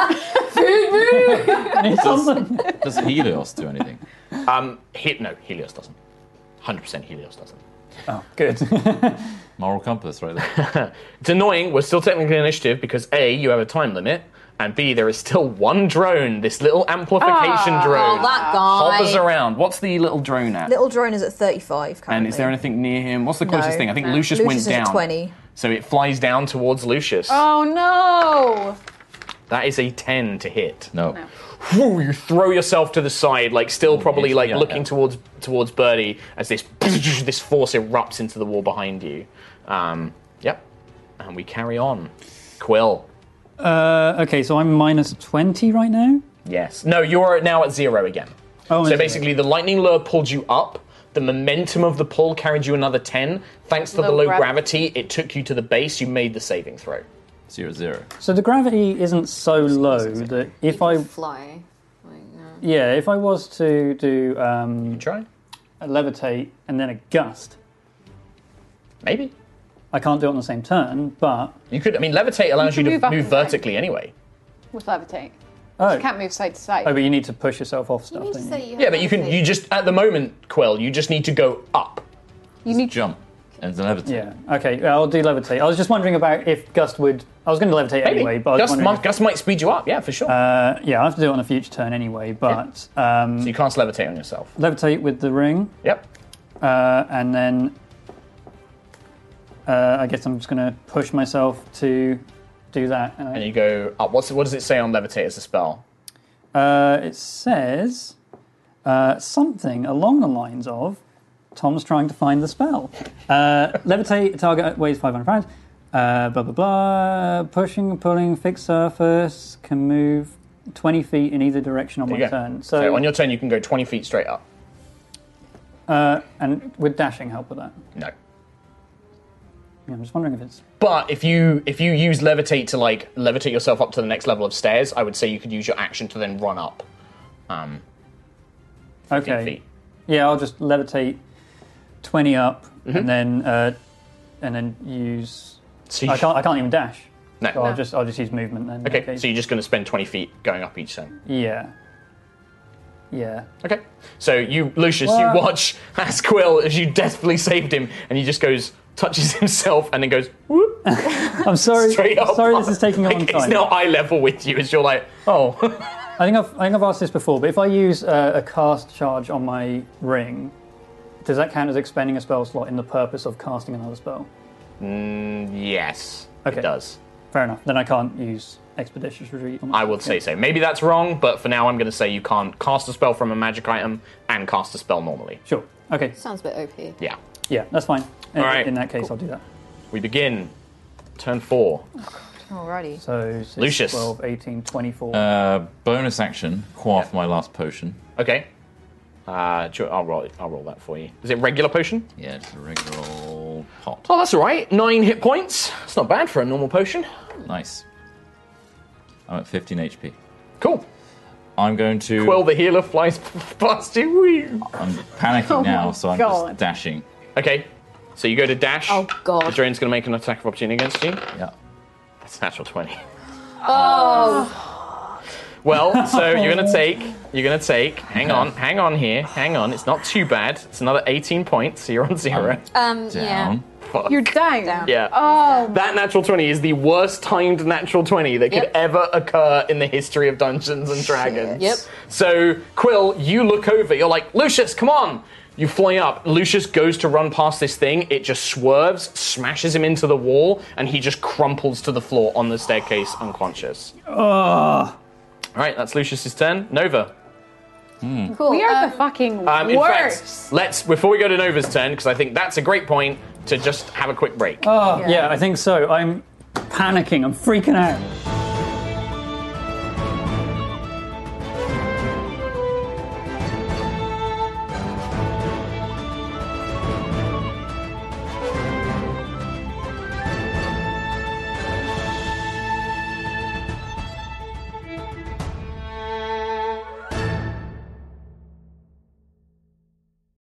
I need something. Does Helios do anything? no, Helios doesn't. 100% Helios doesn't. Oh, good. Moral compass right there. It's annoying. We're still technically initiative because A, you have a time limit, and B, there is still one drone. This little amplification drone Oh, that guy. hovers around. What's the little drone at? Little drone is at 35 currently. And is there anything near him? What's the closest thing? I think Lucius Lucius went is at down. 20. So it flies down towards Lucius. Oh no! That is a 10 to hit. No. Whew, you throw yourself to the side, like still probably like yeah, looking yeah. towards Birdie as this force erupts into the wall behind you. Yep. And we carry on. Quill. Okay, so I'm minus 20 right now? Yes. No, you're now at 0 again. Oh, So is it? basically, the lightning lure pulled you up. The momentum of the pull carried you another 10. Thanks to the low gravity, it took you to the base. You made the saving throw. 0-0. So the gravity isn't so low that if I... Fly. Yeah, if I was to do try a levitate and then a gust, maybe I can't do it on the same turn. But you could. I mean, levitate allows you, can to move up move and down. vertically anyway. With levitate. oh, You can't move side to side. oh, but you need to push yourself off stuff. You need to don't say you? you have Yeah, but you can. You just at the moment, Quill. You just need to go up. You need Jump. And then levitate. Yeah. Okay, I'll do levitate. I was just wondering about if gust would. I was going to levitate Maybe. anyway, but I was wondering. Gust might speed you up. Yeah, for sure. Yeah, I have to do it on a future turn anyway. But so you can't levitate on yourself. levitate with the ring. Yep. And then I guess I'm just going to push myself to do that. And you go up. What does it say on levitate as a spell? It says something along the lines of Tom's trying to find the spell. Levitate, target weighs 500 pounds. Blah, blah, blah. Pushing, pulling, fixed surface, can move 20 feet in either direction on There my you go. turn. So on your turn, you can go 20 feet straight up. And would dashing help with that? No. Yeah, I'm just wondering if it's... But if you use levitate to like levitate yourself up to the next level of stairs, I would say you could use your action to then run up. 15 Okay. feet. Yeah, I'll just levitate 20 up and then use... So you- I can't even dash. No. So I'll just use movement then. Okay, so you're just going to spend 20 feet going up each turn. Yeah. Yeah. Okay. So you, Lucius, Well- you watch as Quill, as you desperately saved him, and he just goes, touches himself, and then goes, whoop, I'm sorry. straight up. Sorry, this is taking a long It's time. now eye level with you as you're like, oh. I think I've asked this before, but if I use a cast charge on my ring, does that count as expending a spell slot in the purpose of casting another spell? Yes, Okay. it does. Fair enough. Then I can't use Expeditious Retreat. I would say so. Maybe that's wrong, but for now I'm going to say you can't cast a spell from a magic item and cast a spell normally. Sure. Okay. Sounds a bit OP. Yeah. Yeah, that's fine. All right. In that case, I'll do that. We begin. Turn 4. Alrighty. So 6, Lucius. 12, 18, 24. Bonus action, quaff my last potion. Okay. Sure, I'll roll that for you. Is it regular potion? Yeah, it's a regular old pot. Oh, that's all right. 9 hit points. That's not bad for a normal potion. Nice. I'm at 15 HP. Cool. I'm going to... Quill the healer flies past you. Whee. I'm panicking now, so I'm God. just dashing. Okay. So you go to dash. Oh, God. The drane's going to make an attack of opportunity against you. Yeah. That's a natural 20. Oh. Well, so you're going to take, hang on here, it's not too bad. It's another 18 points, so you're on 0. Yeah. Down. Fuck. You're down. Yeah. Oh, That natural 20 is the worst timed natural 20 that could Yep. ever occur in the history of Dungeons and Dragons. Yep. So, Quill, you look over, you're like, Lucius, come on! You fly up. Lucius goes to run past this thing, it just swerves, smashes him into the wall, and he just crumples to the floor on the staircase unconscious. Alright, that's Lucius's turn. Nova. Cool. we are the fucking In worst. fact, before we go to Nova's turn, because I think that's a great point to just have a quick break. Yeah, I think so. I'm panicking. I'm freaking out.